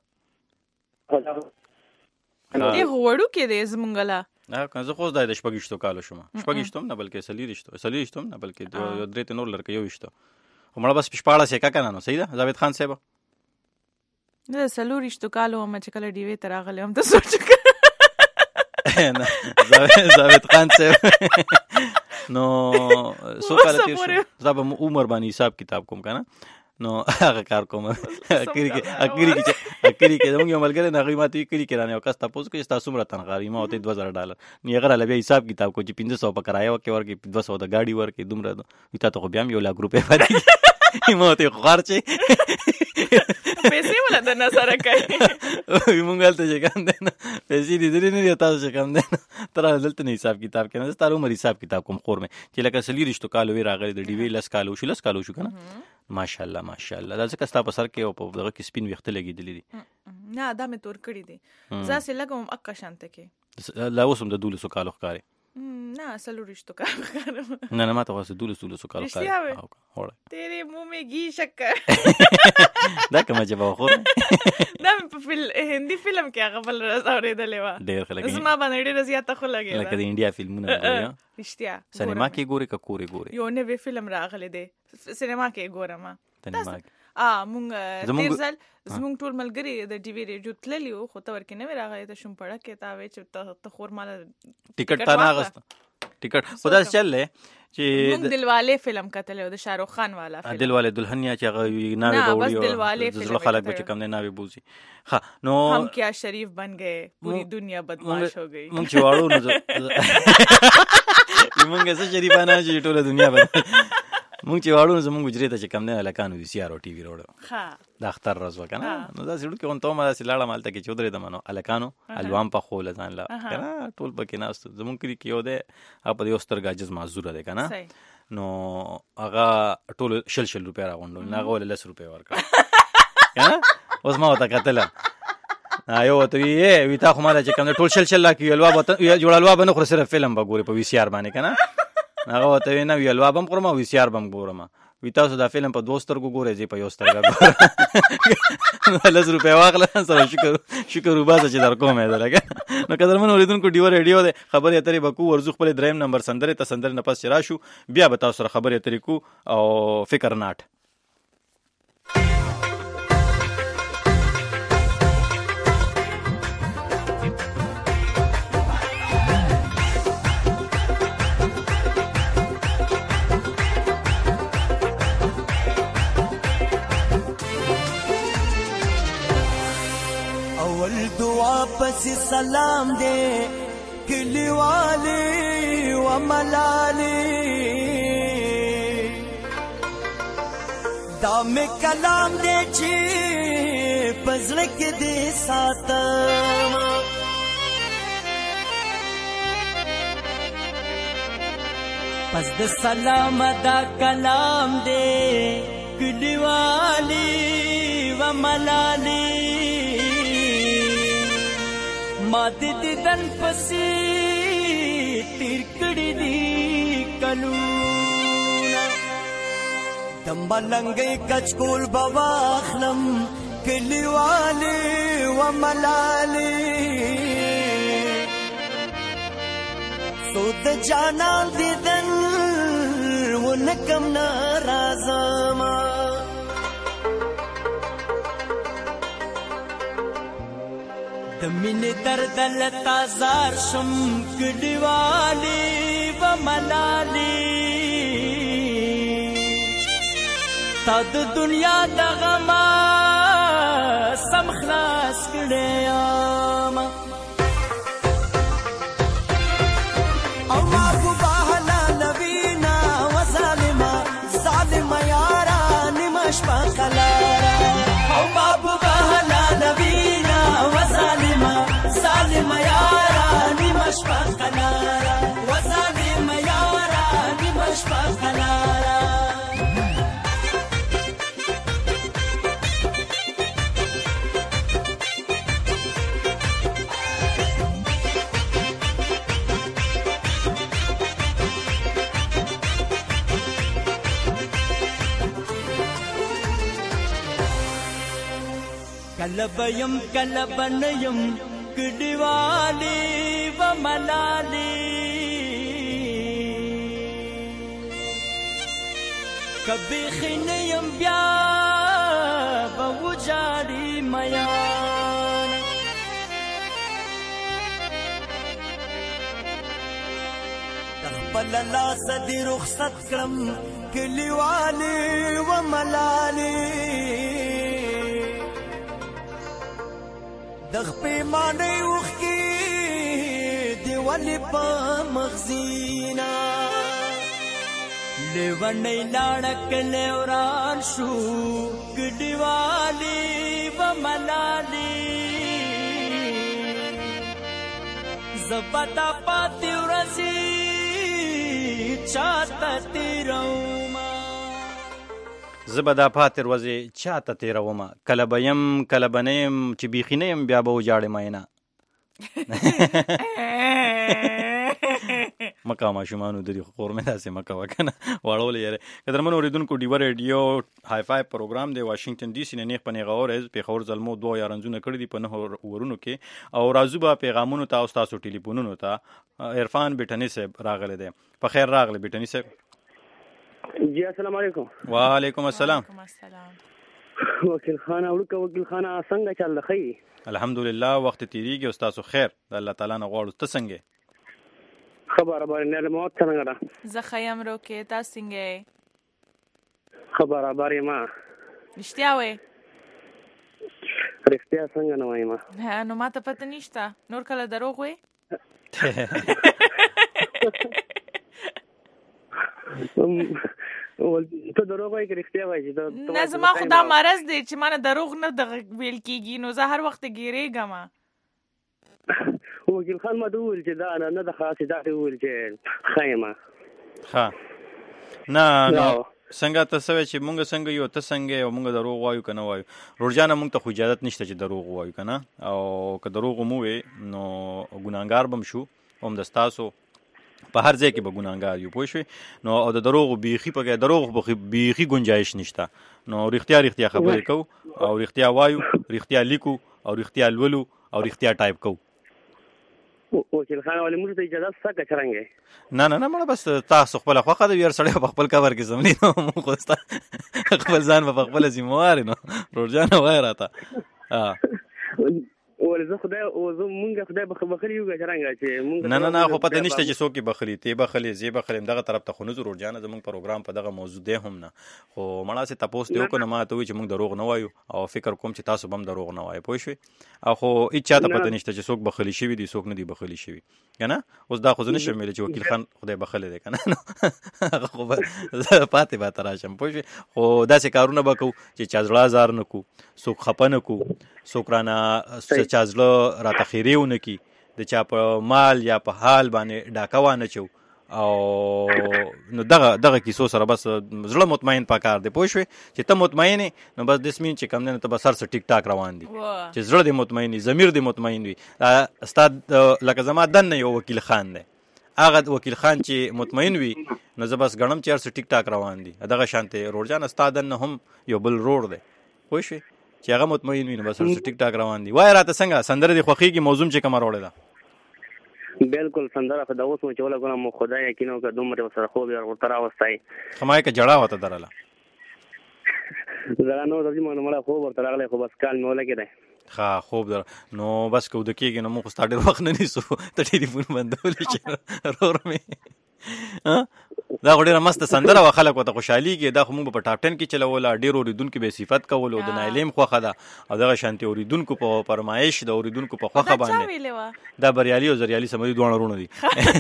Speaker 1: دی وړو کې دی زمونګلا
Speaker 2: زه خو د 15 کالو شوم 15 نه بلکې سلیریشته نه بلکې یو درې نور لړک یو وشته همړه بس پښپاړه سې کا کنه نو صحیح ده جاوید خان صاحب
Speaker 1: د سلوریشتو کالو ما چې کله ډیوی تر غلې هم ته سوچ
Speaker 2: زاوید خان صاحب نو سو کاله تیر شو زاب عمر باندې حساب کتاب کوم کنه نو هغه کار کوم اخیری کې زموږ یو ملګری نه غوښتي ماته کړي کړه نه وکړه تاسو کې تاسو مر تنخواه ما وته $2000 نه غره لبه حساب کتاب کو چې 500 په کرایه وکي ورکې 200 د گاډي ورکې دومره وي تاسو خو بیا یو لک روپے پاتې ما ته خرچه
Speaker 1: پیسې ولا د نظر کوي
Speaker 2: مونږ ته چې کوم دنه پیسې دې درې نه تاسو چې کوم دنه تر دلته نه حساب کتاب کنه ستاره عمر حساب کتاب کوم خور مې چې لکه سلی رښتو کال وی راغلی د ډی وی لس کالو شو کنه ماشاءالله دا څه کستا په سر کې او په دغه کې سپین وخت لګیدلې دي
Speaker 1: نه دا مې تور کړی دي ځاسه لګم اکا شانته کې
Speaker 2: لا اوسم د 200 کالو ښکاري
Speaker 1: نه اصل رښتو کار
Speaker 2: نه ما ته واسه 200 کالو ښکاري هوړ
Speaker 1: تیرے मुंह में घी शक्कर
Speaker 2: دا کومه چې په خور
Speaker 1: دا په هندي فلم کې هغه بل راځورېدلې و
Speaker 2: ډېر خلک
Speaker 1: زما باندې ډېر زیاته خو لګي
Speaker 2: لکه د انډیا فلمونه ګوري
Speaker 1: رښتیا
Speaker 2: سینما کې ګوري کا کوري
Speaker 1: یو نوې فلم راغله دی سینما کې ګورم
Speaker 2: سینما
Speaker 1: مونږ تیر ځل زمونږ ټول ملګری د ټي وی ریډیو تللی وو خو ته ورکې نه راغلی ته شوم پړه کې تا وې چې ته خور مال
Speaker 2: ټیکټ تا نه غست ټیکټ خدا چللې چې
Speaker 1: مونږ دلواله فلم کتلې د شاروخ خان والا فلم
Speaker 2: دلواله دلهنیا چې هغه ناوې بوړي او زړه خلک به کوم نه ناوې بوزي ها نو
Speaker 1: هم کیا شریف بن گئے پوری دنیا بدمعاش ہو گئی
Speaker 2: مونږ چې واړو نو مونږ څه شریفانه چې ټوله دنیا بد مونږ چې واړو زمونږ گجری ته چې کم نه لکانو وی سی آر او ټي وی روړو
Speaker 1: ها
Speaker 2: د اختر ورځ وکنه نو دا سړو کې اون ته ما سلاړه مالته کې چودري دمنو الکانو الوام په خول ځان لا کنه ټول پکې ناست زمونږ کې یو ده اپ د یو سترګا جز معذور ده کنه نو هغه ټول شل روپیا راغونډول نه غول 10 روپیا ورکړه کنه اوس ما وته کتل یو ته وی تا خو مال چې کوم ټول شل لا کې الوا بته جوړالوا بنه خو صرف فلم بګوري په وی سی آر باندې کنه هغه وته نه وی الوا بم خورم وی سی آر بم ګورم وی تاسو دا فلم په 2 سترګو ګورئ چې په یو سترګو ګورئ 10 روپیا واخله سره شکر وباسه چې در کومه ده لګه نو قدرمن اوریدونکو ډیو ریډیو ده خبرې اترې بکو ورزو خپل دریم نمبر سندره ته سندره نه پس راشو بیا به تاسو سره خبرې اترې کو او فکر ناټ
Speaker 3: واپس سلام دے کلی والی و ملالی دام کلام دے چی پزلک دے ساتم پس د سلام دا کلام دے کلی والی و ملالی ما دې دن پسې تیر کړي دي کلونه د ملنګي کچکول بواخلم کلیوالي و ملالي سود جانان دې دن ونکم ناراضما مین درد لتا زار شم کډیوالی و ملالی تا د دنیا د غما سم خلاص کړم او ما کو بهلا نبینا و ظالما ظالما یارا نمش پخلارا او ما کو بهلا نبینا و ظالم یارا نیمش پخلارا و ظالم یارا نیمش پخلارا کلبیم کلبنیم کډیوالی و ملالی کبی خینیم بیا بوجاری میان لالا سدی رخصت کړم کلیوالې و ملالې د خپې مانۍ اوښکې دې ولې په مغزینا لیونۍ لاړه کلی وران شو کډیوالې و ملالې زبدا پاتې ورځې چاته تیرومه
Speaker 2: زبدا پاتې ورځې چاته تیرومه کله به یم کله به نه یم چې بیخي نه یم بیا به وجاړې مینه مکه ماشومانو د دې خور مې داسې مکه وکنه واړول یې قدرمن اوریدونکو ډیو ریډیو های فای پروګرام دی واشنگټن ډي سي نه نیخ پنې غور از په خور زلمو 2 یارنځونه کړی دی په نه ورونو کې او راځو به پیغامونو ته او تاسو ټلیفونونو ته عرفان بیٹنی صاحب راغله دی په خیر راغله بیٹنی صاحب
Speaker 7: جی السلام علیکم
Speaker 2: وعلیکم السلام
Speaker 7: وکیل خان اورکه وکیل خان څنګه چل خی
Speaker 2: الحمدلله وخت تیریږي او تاسو خیر د الله تعالی نه غواړو ته څنګه
Speaker 7: خبره باندې موت څنګه ده
Speaker 1: زه خیم روکه تاسو څنګه
Speaker 7: خبره باندې ما
Speaker 1: رښتیا وای
Speaker 7: رښتیا څنګه نه وایم
Speaker 1: نو ما ته پته نشته نور کله دروغ وای
Speaker 7: ته دروغ وای که رښتیا وای
Speaker 1: نه زما خدا مرض دی چې ما نه دروغ نه ویل کیږي نو زه هر وخت ګیریږم
Speaker 7: وکیل خان ما دوول چې دا نه د خاصه دا دوول چې خیمه
Speaker 2: ها نه څنګه تاسو چې مونږ څنګه یو ته څنګه او مونږ دروغ وایو کنه وایو روزانه مونږ ته خو اجازه نشته چې دروغ وایو کنه او که دروغ مو وي نو ګناګار بم شو هم د تاسو په هر ځای کې به ګناګار یو پوه شئ نو او د دروغ بیخي په دروغ بیخي گنجائش نشته نو رښتیا خبرې کو او رښتیا وایو رښتیا لیکو او رښتیا لولو او رښتیا ټایپ کو
Speaker 7: وکیل خان ولې موږ ته اجازه څنګه چرنګې
Speaker 2: نه مړه بس تاسو خپل خوخه د ویر سړی په خپل کور کې زمونی نو مو خوستا خپل ځان په خپل ذمہوار نو روزانه وای راته ولې خدای او مونږ خدای بخښلی یو چرنګ چې مونږ نه خو پته نشته چې څوک بخښلی تی بخښلی زی بخښلم دغه طرف ته خو نه ضرور جانه زمونږ پروګرام په دغه موضوع دی هم نه خو مړه سي تاسو ته کو نه ما ته وی چې مونږ دروغ نه وایو او فکر کوم چې تاسو بم دروغ نه وایي پوه شئ او خو هیڅ چاته پته نشته چې څوک بخښلی شي دي څوک نه دي بخښلی شي کنه اوس دا خو نه شم ویل چې وکیل خان خدای بخښلی دی کنه خو پاتې به تراشم پوه شئ خو داسې کارونه وکړو چې چازړه زار نه کو څوک خپنه کو څوک رانه چازړه راته خیریونه کی د چا په مال یا په حال باندې ډاکوانه چو او نو دغه کیسو سره بس زړه مطمئن پکار دی پوه شئ چې ته مطمئن نو بس دسمین چې کم نه ته بس سر ټیک ټاک روان دي چې زړه دې مطمئن وي ضمیر دې مطمئن وي استاد لکه زما دن یو وکیل خان دی هغه وکیل خان چې مطمئن وي نو زه بس غنم چې سر ټیک ټاک روان دي دغه شانته روړجان استاد نه هم یو بل روړ دی پوه شئ چې هغه مطمئن وي نو بس سر ټیک ټاک روان دي وای راته څنګه سندره دی خوخيږي موضوع چې کوم راوړل
Speaker 7: بالکل سندره په دغه سوچ ولا کوم خدای یقینو که دومره سره خو به ورته راوستای
Speaker 2: خمای که جړه وته درله
Speaker 7: زه نو د دې مونږه خو ورته راغلی خو بس کال مې ولګیدای
Speaker 2: ها خوب در نو بس کو د کېږي نو مخ ستاره وخت نه نیسو ته ټلیفون بندول چې رور مې دا غوډه مست سندره و خلک وته خوشحالي کې دا خو موږ په ټاپ 10 کې چلول ډیر اوریدونکو به صفات کول او د نایلیم خوخه ده او دغه شانتي اوریدونکو په فرمایش د اوریدونکو په خوخه باندې دا بریالي او زریالي سمري دوه ورونه دي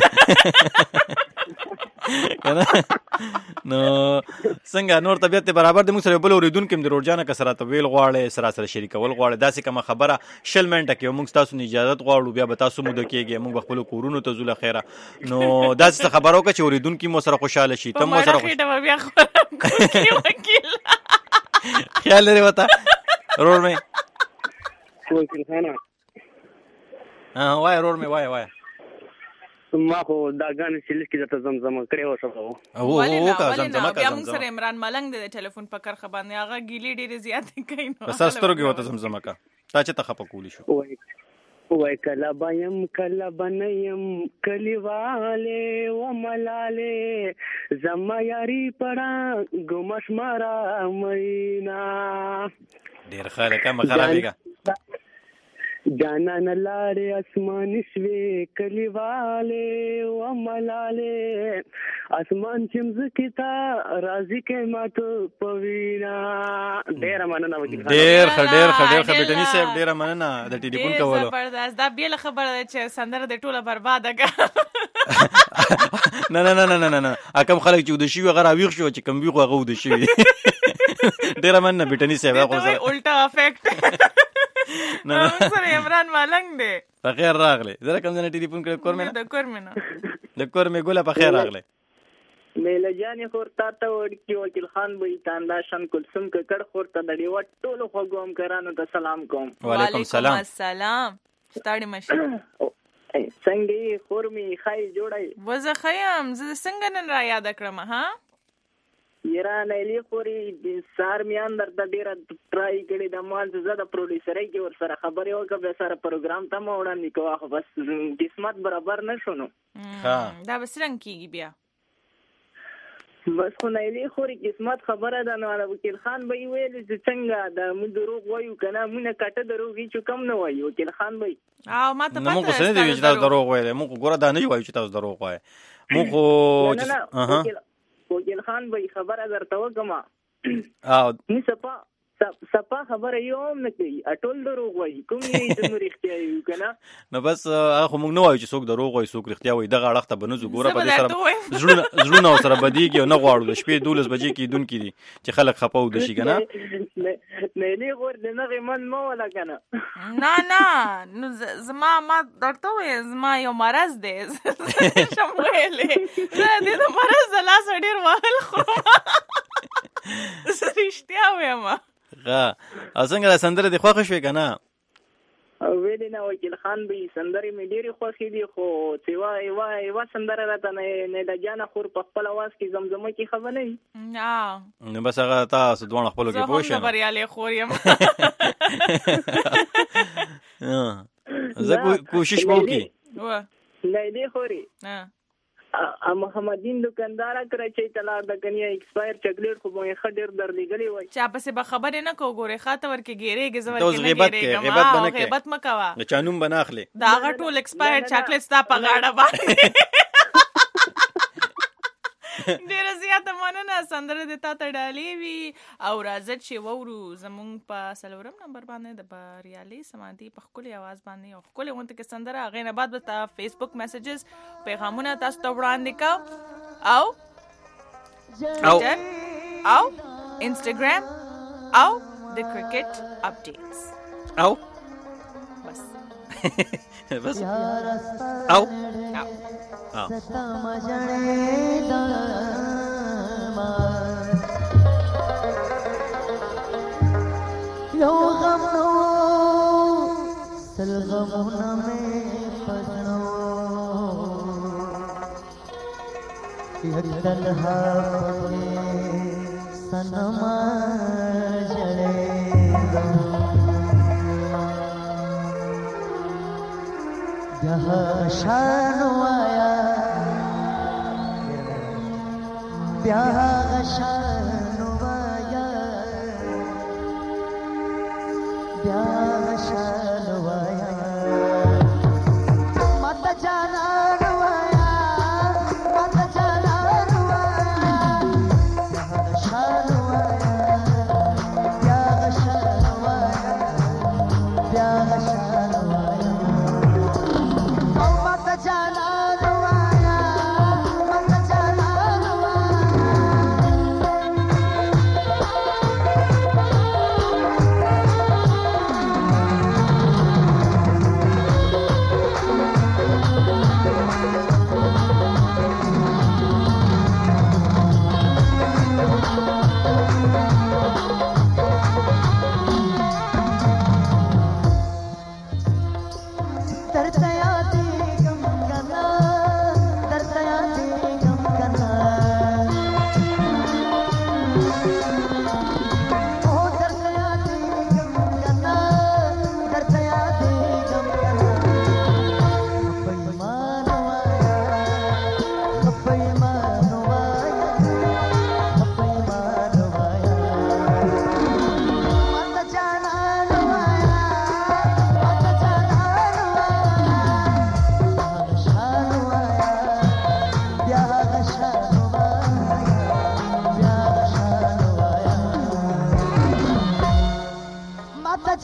Speaker 2: نو څنګه نور طبيعت برابر د موږ سره بل اوریدونکو د روزانه کسرات ویل غواړي سره شریکول غواړي داسې کوم خبره شل منټه کې موږ تاسو نه اجازه غواړو بیا به تاسو مو د کېږي موږ خپل کورونو ته زول خیره نو داسې خبرو کې چې اوریدونکو مو سره خوشاله شي تم مو سره بیا وکیل خیال لري وتا رور مې
Speaker 7: وکیل خانه
Speaker 2: وای رور مې وای
Speaker 7: ما خو دا غان چې لکه د زمزمه کړې وسه
Speaker 2: او کا زمزمه
Speaker 1: بیا موږ سره عمران ملنګ د ټلیفون په کرخه باندې هغه ګیلی ډېرې زیات کوي نو
Speaker 2: بس سترګې وته زمزمه کا تا چې ته خپه کولی شو
Speaker 7: وای کلا بایم کلا بنیم کلیواله و ملاله زما یاری پړه ګمش مارا مینا
Speaker 2: ډېر خاله کا مخرابېګا
Speaker 7: جانان لاړې اسمان شوې کلیواله و ملاله اسمان چې مزکې تا راځي کې ماته پوینا. ډېر مننه وکیل خان.
Speaker 2: ډېر بیٹنی صاحب ډېر مننه د ټلیفون کولو.
Speaker 1: زبردست. دا بیل خبره ده چې سندره د ټوله برباده کا.
Speaker 2: نه اکم خلک چې ود شي غره ویښ شو چې کم ویغه غو د شي. ډېر مننه بیٹنی صاحب.
Speaker 1: هغه الټا افیکټ. نه سره عمران مالنګ دی.
Speaker 2: په خیر راغله. زه کوم نه ټلیفون کړ کورمه د کورمه ګوله په خیر راغله.
Speaker 8: میله جانې خور تا ته وړکي وکیل خان به تاندا شن کلثوم ککړ خور ته د ډیوه ټولو خوږو همکارانو ته سلام کوم.
Speaker 2: وعلیکم السلام.
Speaker 1: ستړي مشه.
Speaker 8: څنګه خور می خای جوړای
Speaker 1: وزه خیم زه څنګه نن را یاد کړم ها
Speaker 8: یرا نیلی خوري د سار میان در د ډیره ټرای کړي د مان زه د پروډوسرۍ کې ور سره خبرې وکړم به سره پروګرام ته مو وړاندې کوه خو بس قسمت برابر نشونو.
Speaker 1: ها دا بس رنګ کیږي بیا
Speaker 8: بس خو نیلی خوري قسمت خبره ده. نو وکیل خان به ویل چې څنګه د مون دروغ وایو کنه مونږه کټه دروغ هیڅ کم نه وایو وکیل خان به
Speaker 1: او ما ته
Speaker 2: مونږ څه دی چې تاسو دروغ وایي. مونږ ګوره دا نه وایو چې تاسو دروغ وایي. مونږ
Speaker 8: وکیل خان به خبره درته وکم
Speaker 2: او
Speaker 8: سپا خبره یو نه کوي اټول دروغ وایي کوم یې د مریختیا یو کنه.
Speaker 2: نو بس هغه مونږ نه وایو چې څوک دروغ وایي څوک رښتیا وایي. دغه اړخ ته بنو ګوره په دې سره زړونه سره بدیږي او نه غواړو د شپې 12 بجې کې دون کې دي چې خلک خپاو د شي کنه.
Speaker 8: نه غور د نه من مو ولا کنه.
Speaker 1: نه نو زما ما درته وې زما یو مرز دی شمویلې زه دې د مرز د لاس ډیر وهل خورم. زه رښتیا وایم.
Speaker 2: څنګه سندره دی خوښ شوې کنه؟
Speaker 8: ویلې نه وکیل خان به سندرې مې ډېرې خوښې دي خو چې یوه سندره راته نه د جانه خور په خپل اواز کې زمزمه کې خبر نه وي.
Speaker 2: نو بس هغه تاسو دوه خپلو کې پوه شئ.
Speaker 1: زه هم بریالې خور یم.
Speaker 2: زه کوشش به وکړي.
Speaker 8: لیلی خوري محمدین دکاندار کړی چې تلار د کنیا ایکسپایر چاکلیټ خو به خډیر درلګلی وای
Speaker 1: چا پسې به خبرې نه کو ګوره خاطر ورکې ګیرېږي زور
Speaker 2: کې نه ګیرېږي
Speaker 1: غیبت مکوا
Speaker 2: د چانوم بناخله
Speaker 1: دا غ ټول ایکسپایر چاکلیټ ستا په غاړه باندې. ډیره زیاته مننه سندره د تا ته ډالې وي او راځه چې وورو زمونږ په سلورم نمبر باندې د بریالي سمادي په خپل आवाज باندې او خپل وانت کې سندره هغه نه بعد به فیسبوک میسجز پیغامونه تاسو ته وړاندې کا او ټویټر او انستګرام او د کرکټ اپډیټس
Speaker 2: او بس او
Speaker 9: یو غم نو سل غمونه مې پزړو یک تنها سنما جړې بیا شانو آیا بیا شانو آیا بیا شانو آیا مت جانا روایا مت جانا روایا بیا شانو آیا بیا شانو آیا بیا شانو آیا مت جانا روایا مت جانا روایا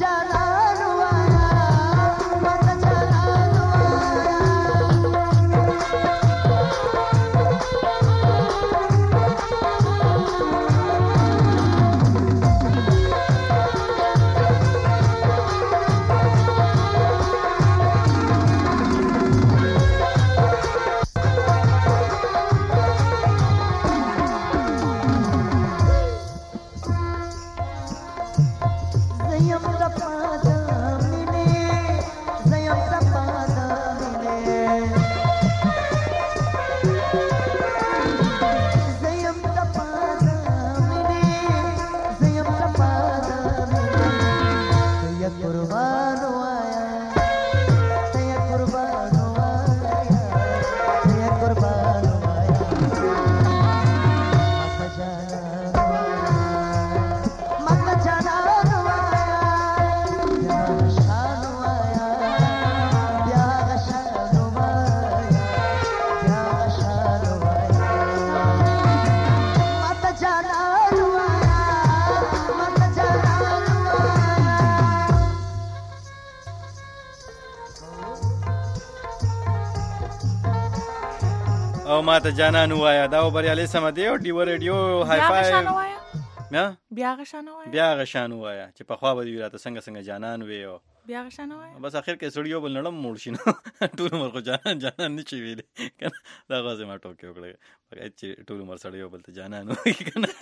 Speaker 2: او ما ته جانان وایا دا بریالي سم دی او ډیو ریډیو های فای
Speaker 1: بیا غشانه وایا
Speaker 2: بیا غشانه وایا چې په خوا به دی راته څنګه جانان وی او
Speaker 1: بیا غشانه وایا
Speaker 2: بس اخر کې سړیو بل نړم موړ شي نو ټول عمر خو جانان نه چي ویل کنه دا غوځه ما ټوکې وکړه هغه چې ټول عمر سړیو بل ته جانان وی کنه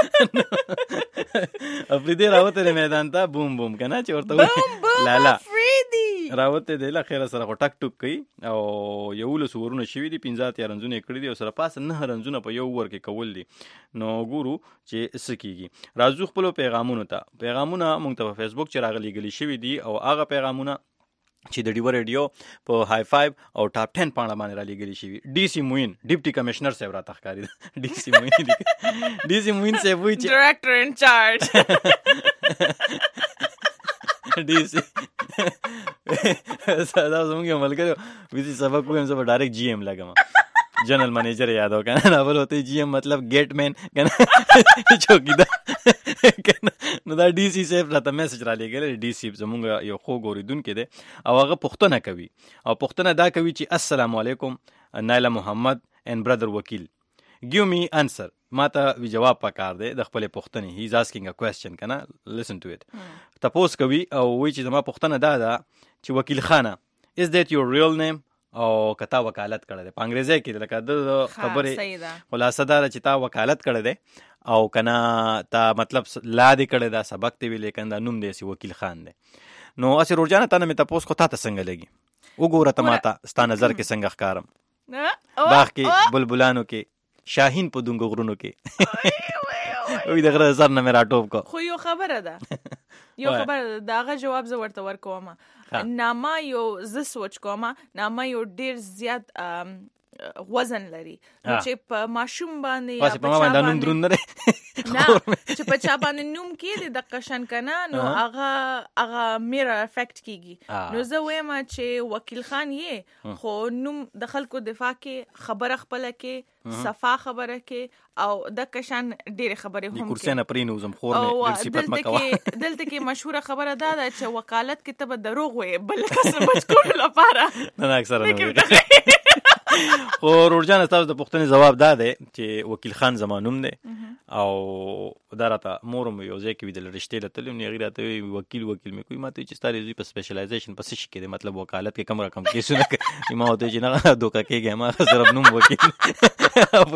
Speaker 2: خپل دې راوته میدان ته بوم بوم کنه چې ورته لالا راوته دی له خیره سره ټک ټک کوي او یو له سورونه شوی دي 15 رنزونه کړی دي او سره پاس 9 رنزونه په یو ور کې کول دي نو ګورو چې سکیږي راځو خپل پیغامونه مونږ ته په فیسبوک چې راغلي غلي شوی دي او هغه پیغامونه چې د ډیو ریډیو په های 5 او ټاپ 10 پاڼه باندې را لګلی شي ډي سي موین ډیپټي کمشنر صاحب را تخکاری ډي سي موین صاحب وی چې
Speaker 1: ډایریکټر ان چارج
Speaker 2: ډي سي دا زموږ ملګری وی سبق کوم زه ډایرکټ جی ایم لګم جنرل منیجر یاد ہو کنه ناول ہوتے جی ایم مطلب گیٹ مین کنه چوکیدار کنه نو دا ډي سي صاحب راته میسج را لګل ډي سي زموږ یو خو ګوریدون کې دی او هغه پښتنه کوي او پښتنه دا کوي چې السلام علیکم نایلا محمد and brother وکیل give me answer ما ته وی جواب پکار دی د خپل پښتنې هی از asking a question کنه listen to it تپوس کوي او وی چې زما پښتنه دا چې وکیل خانه is that your real name او کتا وکالت کړی دی په انګریزي کې لکه د خبرې خلاصه دا چې تا وکالت کړی دی او کنه تا مطلب لا دې کړی دا سبق دی ویل کنه نوم دی سی وکیل خان دی نو اسی روزانه تا نه مې تاسو کو تا څنګه لګي وګوره ته ماته ستا نظر کې څنګه ښکارم باغ کې بلبلانو کې شاهین په دونګو غرونو کې وې د غره سر نه مې راټوب کو
Speaker 1: خو یو خبره ده داغه جواب زه ورته ورکوم نامه یو ز سوچ کوم نامه یو ډیر زیات وزن لري چې په ماشوم باندې یا په چا باندې نه چې په چا باندې نوم کې د قشن کنه نو هغه میرا افیکټ کیږي نو زه وایم چې وکیل خان یې خو نوم د خلکو دفاع کې خبره خپل کې صفا خبره کې او د قشن ډېر خبره هم
Speaker 2: کې کورسینه پرینو زم خور مې ډېر صفات مکوا
Speaker 1: دلته کې مشهوره خبره ده چې وکالت کې ته دروغ وې بل کس بچکول لپاره
Speaker 2: نه اکثره نه خو ورجان تاسو د پښتنې جواب دا دی چې وکیل خان زمانوم دی او دا راته مور مې یو ځای کې ویل رښتې لته نو غیره ته وکیل مې کوي ماته چې ستاره زی په سپیشلایزیشن په څه کې دی مطلب وکالت کې کم رقم کیسونه کوي ما ته چې نه دوکا کېږي ما صرف نوم وکیل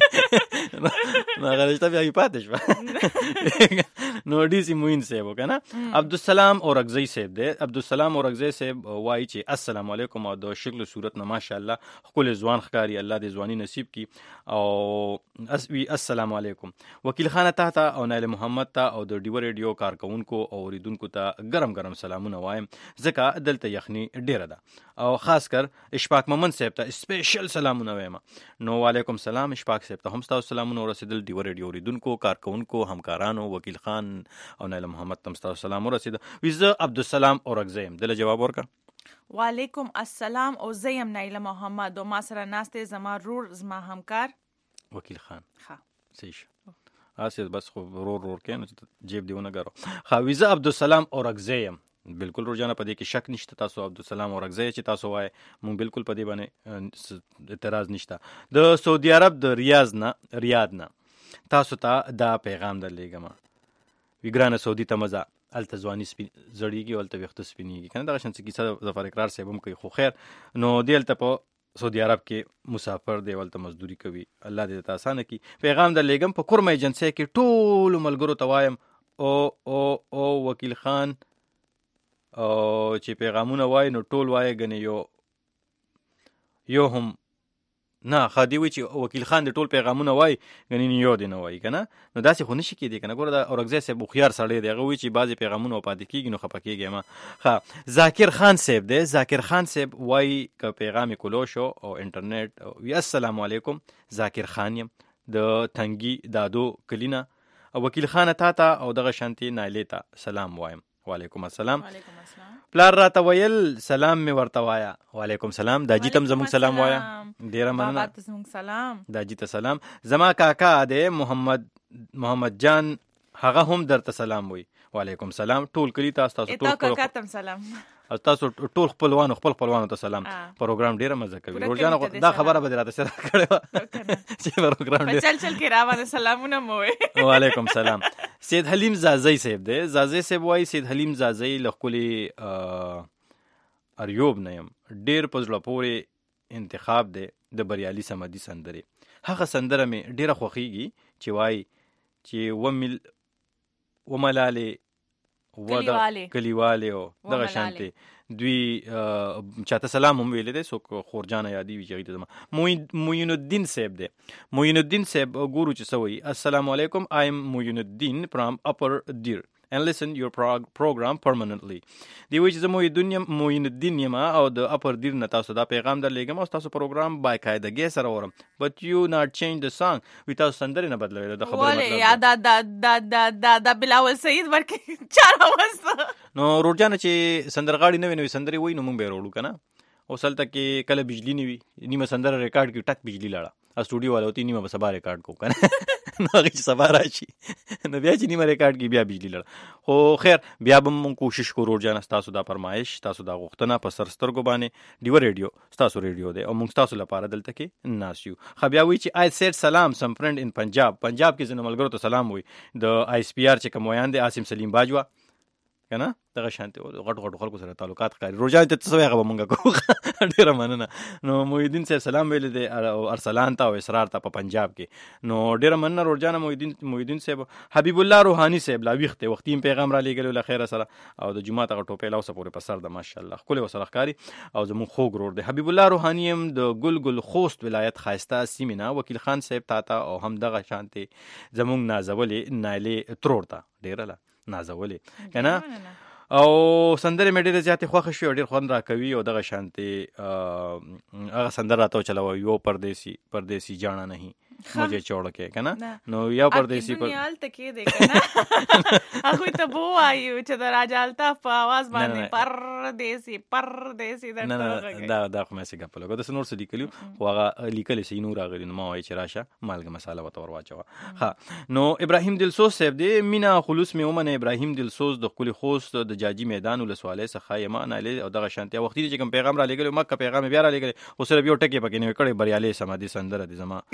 Speaker 2: ما غلطه بیا پاتې نو ډي سي موین صاحب کنه عبدالسلام اورغزی صاحب دی عبدالسلام اورغزی صاحب وایي چې السلام علیکم او د شکل صورت نه ماشاءالله خپل ځوان ښکاری الله دې ځواني نصیب کی او اسوي السلام علیکم وکیل خانه ته او نایل محمد ته او د ډیو ریډیو کارکونکو او اوریدونکو ته ګرم سلامونه وایم ځکه دلته یخني ډیره ده او خاص کر اشفاق مومن صاحب ته سپیشل سلامونه وایم نو وعلیکم السلام اشفاق صاحب ته هم تاسو سلامونه ورسېدل ډیو ریډیو اوریدونکو کارکونکو همکارانو وکیل خان او نایل محمد تم تاسو سلام ورسېد ویزه عبدالسلام اورغزیم دله جواب ورکړه
Speaker 1: وعلیکم السلام او زیم نایله محمد او ما سره ناسته زما رور زما همکار
Speaker 2: وکیل خان
Speaker 1: ها
Speaker 2: صحیح اساس بس خو رور کې نو جیب دیونه غرو خویزه عبدالسلام اورغزیم بالکل روزانه په دې کې شک نشته تاسو عبدالسلام اورغزی چې تاسو وای مونږ بالکل په دې باندې اعتراض نشته د سعودي عرب د ریاض نه تاسو ته دا پیغام درلېږم وګرانه سعودي ته مزه الته ځواني زړیږي او الته وخت سپینیږي کنه دغه شانس کیسه ظفر اقرار صاحب هم کوي خو خیر نو دلته په سعودي عرب کې مسافر دی ولته مزدوري کوي الله دې ته آسانه کړي پیغام درلېږم په کورمه ایجنسی کې ټول ملګرو ته وایم او وکیل خان او چې پیغامونه وای نو ټول وای غنی یو هم نه خادي وی چې وکیل خان د ټول پیغامونه وای غنی یو دی نه وای کنه نو داسې خو نشي کېدی کنه ګوره دا اورګزی صاحب خيار سړی دی هغه وی چې بعضی پیغامونه پاتې کیږي نو خپکیږي ما ها ذاکر خان صاحب دی ذاکر خان صاحب وای ک پیغام کولو شو او انټرنیټ وی السلام علیکم ذاکر خان یم د تنګي دادو کلینا وکیل خان ته او دغه شانتي نایلیتا سلام وایم وعلیکم السلام پلار راته ویل سلام می ورته وایا وعلیکم سلام دا جیتم زموږ سلام وایا ډیره مننه
Speaker 1: بابا ته زموږ سلام
Speaker 2: دا جیته سلام زما کاکا دی محمد جان هغه هم درته سلام وی وعلیکم سلام ټول کلی تاسو ټول
Speaker 1: کاکا تم سلام
Speaker 2: تاسو ټول خپلوانو ته سلام پروګرام ډیره مزه کوي روزانه دا خبره به راته سره کړې چې پروګرام ډیر
Speaker 1: چل کې راوانه سلامونه مو
Speaker 2: وعلیکم سلام سید حلیم زازی صاحب دی زازی صاحب وای سید حلیم زازی لخلی اریوب نیم ډیر پزړه پورې انتخاب دی د بریالي سمدي سندره هغه سندره می ډیره خوخیږي چې وای چې وملاله کلیواله او دغه شانتي دوی چاته سلام هم ویل دي سو خورجانه یادی وی چې زما موین الدین صاحب دی موین الدین صاحب ګورو چې سوي السلام علیکم I am موین الدین from upper deer and listen your program permanently دی وی چې موین الدین یم او د اپر دیر نه تاسو دا پیغام درلېږم او تاسو پروګرام باقاعدګي سره اورم but you not change the song وی تاسو سندره نه بدلوي د خبره مطلب
Speaker 1: یا دا بلاول سید ورکه چاره وسته
Speaker 2: نو روزانه چې سندرغاړي نه ویني سندري وای نو مونږ به وروړو کنه او سلته کې کله بجلی نیوي نیمه سندره ریکارډ کی ټک بجلی لاړه استودیو والو تی نیمه سبا ریکارډ کو کنه نو هغه سبا راشي نو بیا چې نیمه ریکارډ کی بیا بجلی لاړه خو خیر بیا به مونږ کوشش کوو روزانه تاسو دا فرمایش تاسو دا غوښتنه په سرسترګو باندې دیو ریډیو تاسو ریډیو دی او مونږ تاسو لپاره دلته کې ناسیو خو بیا وی چې I said سلام سم فرند ان پنجاب کې زنه ملګرو ته سلام وی د ISPR چې کوم ویان دی عاصم سلیم باجوا کنه دغه شانتي غټ خلکو سره تعلقات ښکاري روزانه ته څه هغه مونږه کوو ډیره مننه نو موحدین صاحب سلام ویل دي او ارسلان ته او اسرار ته په پنجاب کې نو ډیره مننه روزانه موحدین صاحب حبیب الله روحانی صاحب لا وخت وختیم پیغام را لګلو له خیره سره او د جمعه ته ټوپې لاوسه پورې په سر د ماشاءالله خپل وسره ښکاری او زمو خوګ رور دی حبیب الله روحانی هم د ګل خوست ولایت خاسته سیمینا وکیل خان صاحب تا او هم دغه شانتي زمونږ نازولې نایلې ترورتا ډیره لا نازولې کنه او سندره مې ډېره زیاتې خوښه شوې ډېر خوند را کوي او دغه شانتي هغه سندره راته چلاوه یو پردیسی جانا نہیں مجھے چھوڑ کے کنه نو یو پردیسی پر
Speaker 1: دنیال تکې دی کنه هغه ته بو وایو چې د راجالتا په आवाज باندې پردیسی
Speaker 2: دا خو مې څنګه په لګو د نور څه لیکلو خو هغه لیکل سي نور راغلی نو ما وایي چې راشه مالګه مساله وته ور واچوه ها نو ابراهیم دلسوز صاحب دی مینا خلوص مې ومنه ابراهیم دلسوز د خپل خوست د جاجي میدان ولسواله څخه یما نه او دغه شانتي وختي چې کوم پیغام را لګل مکه پیغام بیا را لګل او سره یو ټکی پکې نه کړي بریالي سمادي سندره دي زما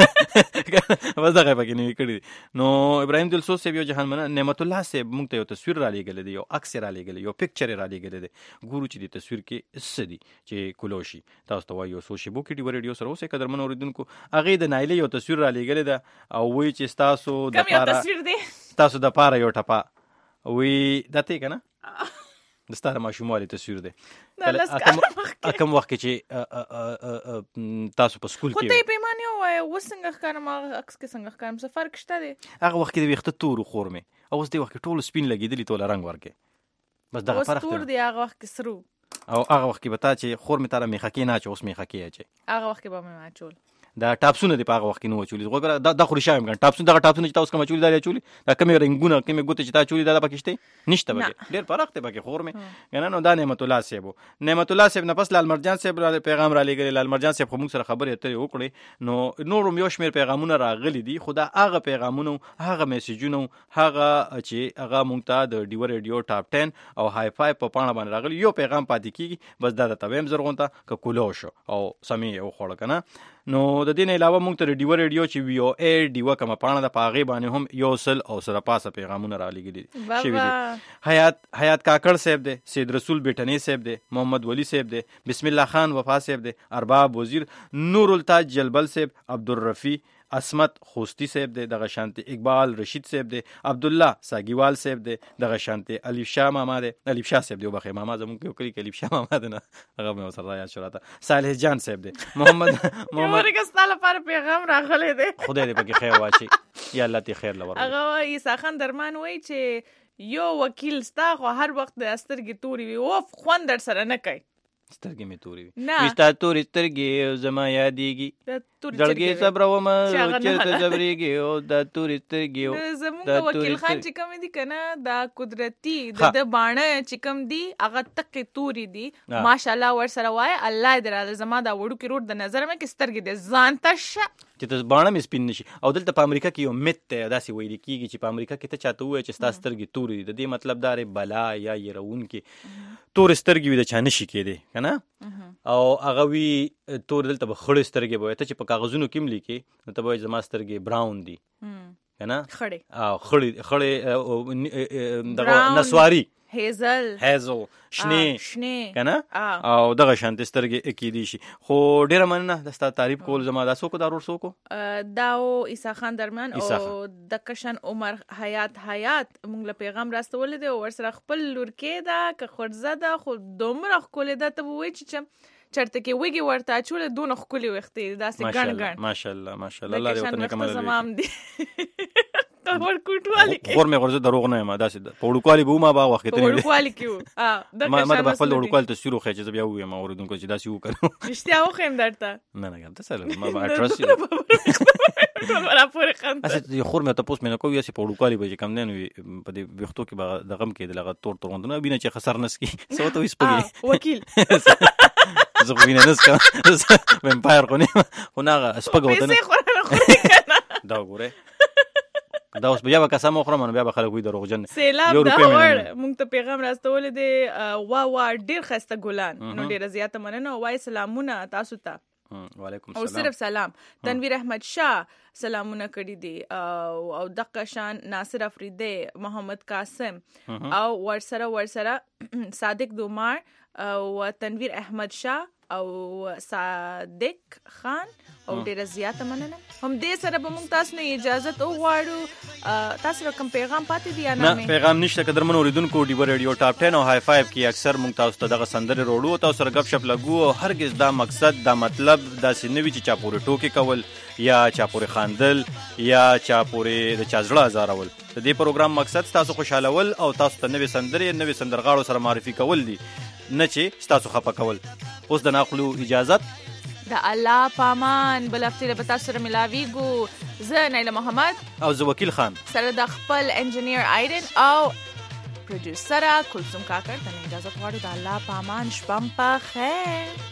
Speaker 2: بس دغه پکې نه کړی نو ابراهیم دلسوز صاحب یو جهان منه نعمت الله صاحب مونږ ته یو تصویر را لګل دی یو عکس را لګل یو پکچر را لګل دی ګورو چې د تصویر کې سدي چې کلوشي تاسو ته وایو سوشي بو کې دی ریډیو سره اوسه قدر من اوریدونکو هغه د نایله یو تصویر را لګل دی او وایي چې تاسو د پاره یو ټپا وی دته کنه د ستاره ماشومالی تصویر دی اکم وخت چې تاسو په سکول کې
Speaker 1: خو ته پیمانه وای وسنګ ښکارم عکس کې څنګه ښکارم څه فرق شته دی
Speaker 2: هغه وخت کې د وخت تور خور مې او اوس د وخت ټول سپین لګیدلی ټول رنگ ورکه بس دغه فرق
Speaker 1: تور دی هغه وخت کې سرو
Speaker 2: او هغه وخت کې بتا چې خور مې تاره میخه کې نه چې اوس میخه کې اچي
Speaker 1: هغه وخت کې به مې اچول
Speaker 2: دا ټاپسونه د پاغه وخت کې نو چولې وګوره دا خوري شایم ګان ټاپسونه چې تاسو کوم چولې دا چولې دا کومه رنگونه کومه ګوته چې تا چولې دا پکشته نشته بګه ډیر فرق ته بګه خور مې کنه نو دا نعمت الله صاحب نه پس لال مرجان صاحب پیغام را لګل لال مرجان صاحب خو موږ سره خبرې اترې وکړې نو نورم یو شمیر پیغامونه راغلي دي خدا هغه پیغامونه هغه میسجونه هغه چې هغه مونږ ته د ډیو ریډیو ټاپ 10 او های فای په پاڼه باندې راغلي یو پیغام پاتې کیږي بس دا د تویم زرغونته ک کولو شو او سمي او خړ کنه نو د دې نه علاوه مونږ ته ډیو ریډیو چې وی او ای ډیو کومه پاڼه د پاغه باندې هم یو سل او سره پاسه پیغامونه را لګیدي شوی دي حیات کاکړ صاحب دی سید رسول بیٹنی صاحب دی محمد ولی صاحب دی بسم الله خان وفا صاحب دی ارباب وزیر نور التاج جلبل صاحب عبدالرفی اسمت خوستی صاحب دی دغه شانتي اقبال رشید صاحب دی عبد الله ساګیوال صاحب دی دغه شانتي الف شاه ماما دی الف شاه صاحب دی وبخې ماما زموږ یو کلی الف شاه ماما دی نه هغه مې سره یاد شو راته صالح جان صاحب دی محمد
Speaker 1: ورګه ستاله پر پیغام راغلی دی
Speaker 2: خدای دې پکې خیر واچي یا الله تی خیر لور
Speaker 1: هغه عیسی خان درمان وای چې یو وکیل ستا خو هر وخت د استرګي توري وي او خوند در سره نه کوي
Speaker 2: سترګې مې توري وي وستا توري سترګې زما یادېږي دړګې صبر وم چرته جبرېږي او دا توري سترګې
Speaker 1: زموږ وکیل خان چې کوم دي کنه دا قدرتي د باڼه چې کوم دي هغه تکې توري دي ماشاءالله ور سره وای الله دې را زما دا وړو کې روټ د نظر مې کې سترګې دې ځان تشه
Speaker 2: چې ته باڼه مې سپین نشي او دلته په امریکا کې یو میت دی داسې ویل کېږي چې په امریکا کې ته چاته وایي چې ستا سترګې تورې دي د دې مطلب دا دی بلا یا یېرونکې تورې سترګې وي د چا نشي کېدی که نه او هغه وي تورې دلته به خړې سترګې به وایي ته چې په کاغذونو کې هم لیکې نو ته به وایي زما سترګې براون دي که نه خړې دغه نسواري هیزل شنه کنه او دغه شانت سترګې کېدی شي خو ډیره مننه د ستا تعریف کول زما دا څوک دارور څوک
Speaker 1: دا او عیسی خان درمان او د کشن عمر حیات موږ له پیغام راستول دي او ورسره خپل لور کې دا که خورزه ده خو دومره خپل ده ته وای چې چرته کې وګي ورته چول دونه خولي وختې داسې ګڼ
Speaker 2: ماشاءالله الله دې وته کمال
Speaker 1: زمام دي خبر کوټوالي کې
Speaker 2: خور مې ورزه دروغ نه ما داسې په وړوکوالي به ما با وخت ته
Speaker 1: وړوکوالي کې
Speaker 2: ما د خپل وړوکوالي ته شروع خېچ زبیا وې ما اوردونکو چې داسې وکړو
Speaker 1: رښتیا وخم درته
Speaker 2: نه ګم ته سلام ما اټرس یو
Speaker 1: ولا پورې خان
Speaker 2: اسه خور مې ته پوس مې نه کوي چې په وړوکوالي به کم نه وي په دې وختو کې د غم کې دغه تور غوندونه بینه چې خسر نس کې سو ته وسپږي
Speaker 1: وکیل
Speaker 2: زه بینه نس کا ومپایر کو نه هغه سپګو ته نه دا ګوره دا اوس بیا به قسم اخرم نو بیا به خلک وي دروغجن
Speaker 1: سیلاب دا ور مونږ ته پیغام راستول دي وا ډیر خسته ګلان نو ډیر زیاته مننه وای سلامونه تاسو ته
Speaker 2: وعلیکم
Speaker 1: السلام او صرف سلام تنویر احمد شاه سلامونه کړی دي او دغه شان ناصر افریدی محمد قاسم او ورسره صادق دومار او تنویر احمد شاه او صادق خان او ډیره زیاته مننه هم دې سره به موږ تاسو نه اجازه وغواړو تاسو کوم پیغام پاتې دی یا نه
Speaker 2: پیغام نشته قدرمن اوریدونکو ډیو ریډیو ټاپ 10 او های 5 کې اکثر موږ تاسو ته دغه سندره روړو تاسو سره غب شپ لګو او هرگز دا مقصد دا مطلب دا سنوي چې چا پورې ټوکی کول یا چا پورې خاندل یا چا پورې د چا زړه ازارول د دې پروګرام مقصد تاسو خوشالول او تاسو ته نوې سندرغاړو سره معرفي کول دي نه چې تاسو خپه کول اوس د ناقلو اجازت
Speaker 1: د الله پامان بل هفته به تاسو سره ملاویږو زه نیله محمد
Speaker 2: او زه وکیل خان
Speaker 1: سره د خپل انجینیر آیدن او پروډوسر کلثوم کاکړ ته اجازه غواړو د الله پامان شپم په خیر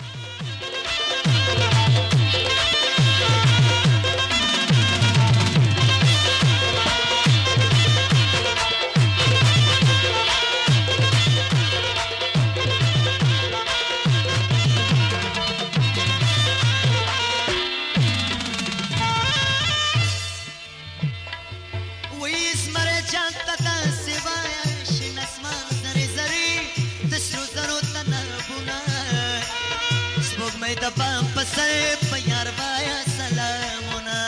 Speaker 9: پسر پیار بایا سلامونا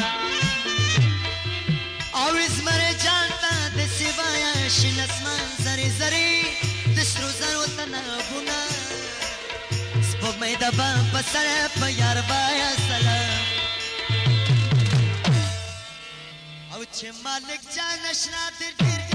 Speaker 9: او اسمر جانتا د سیوایا شین اسمان زری زری د شرو زرو تنابونا سپوږ مې د پسر پیار بایا سلام او چې مالک جان نشنا در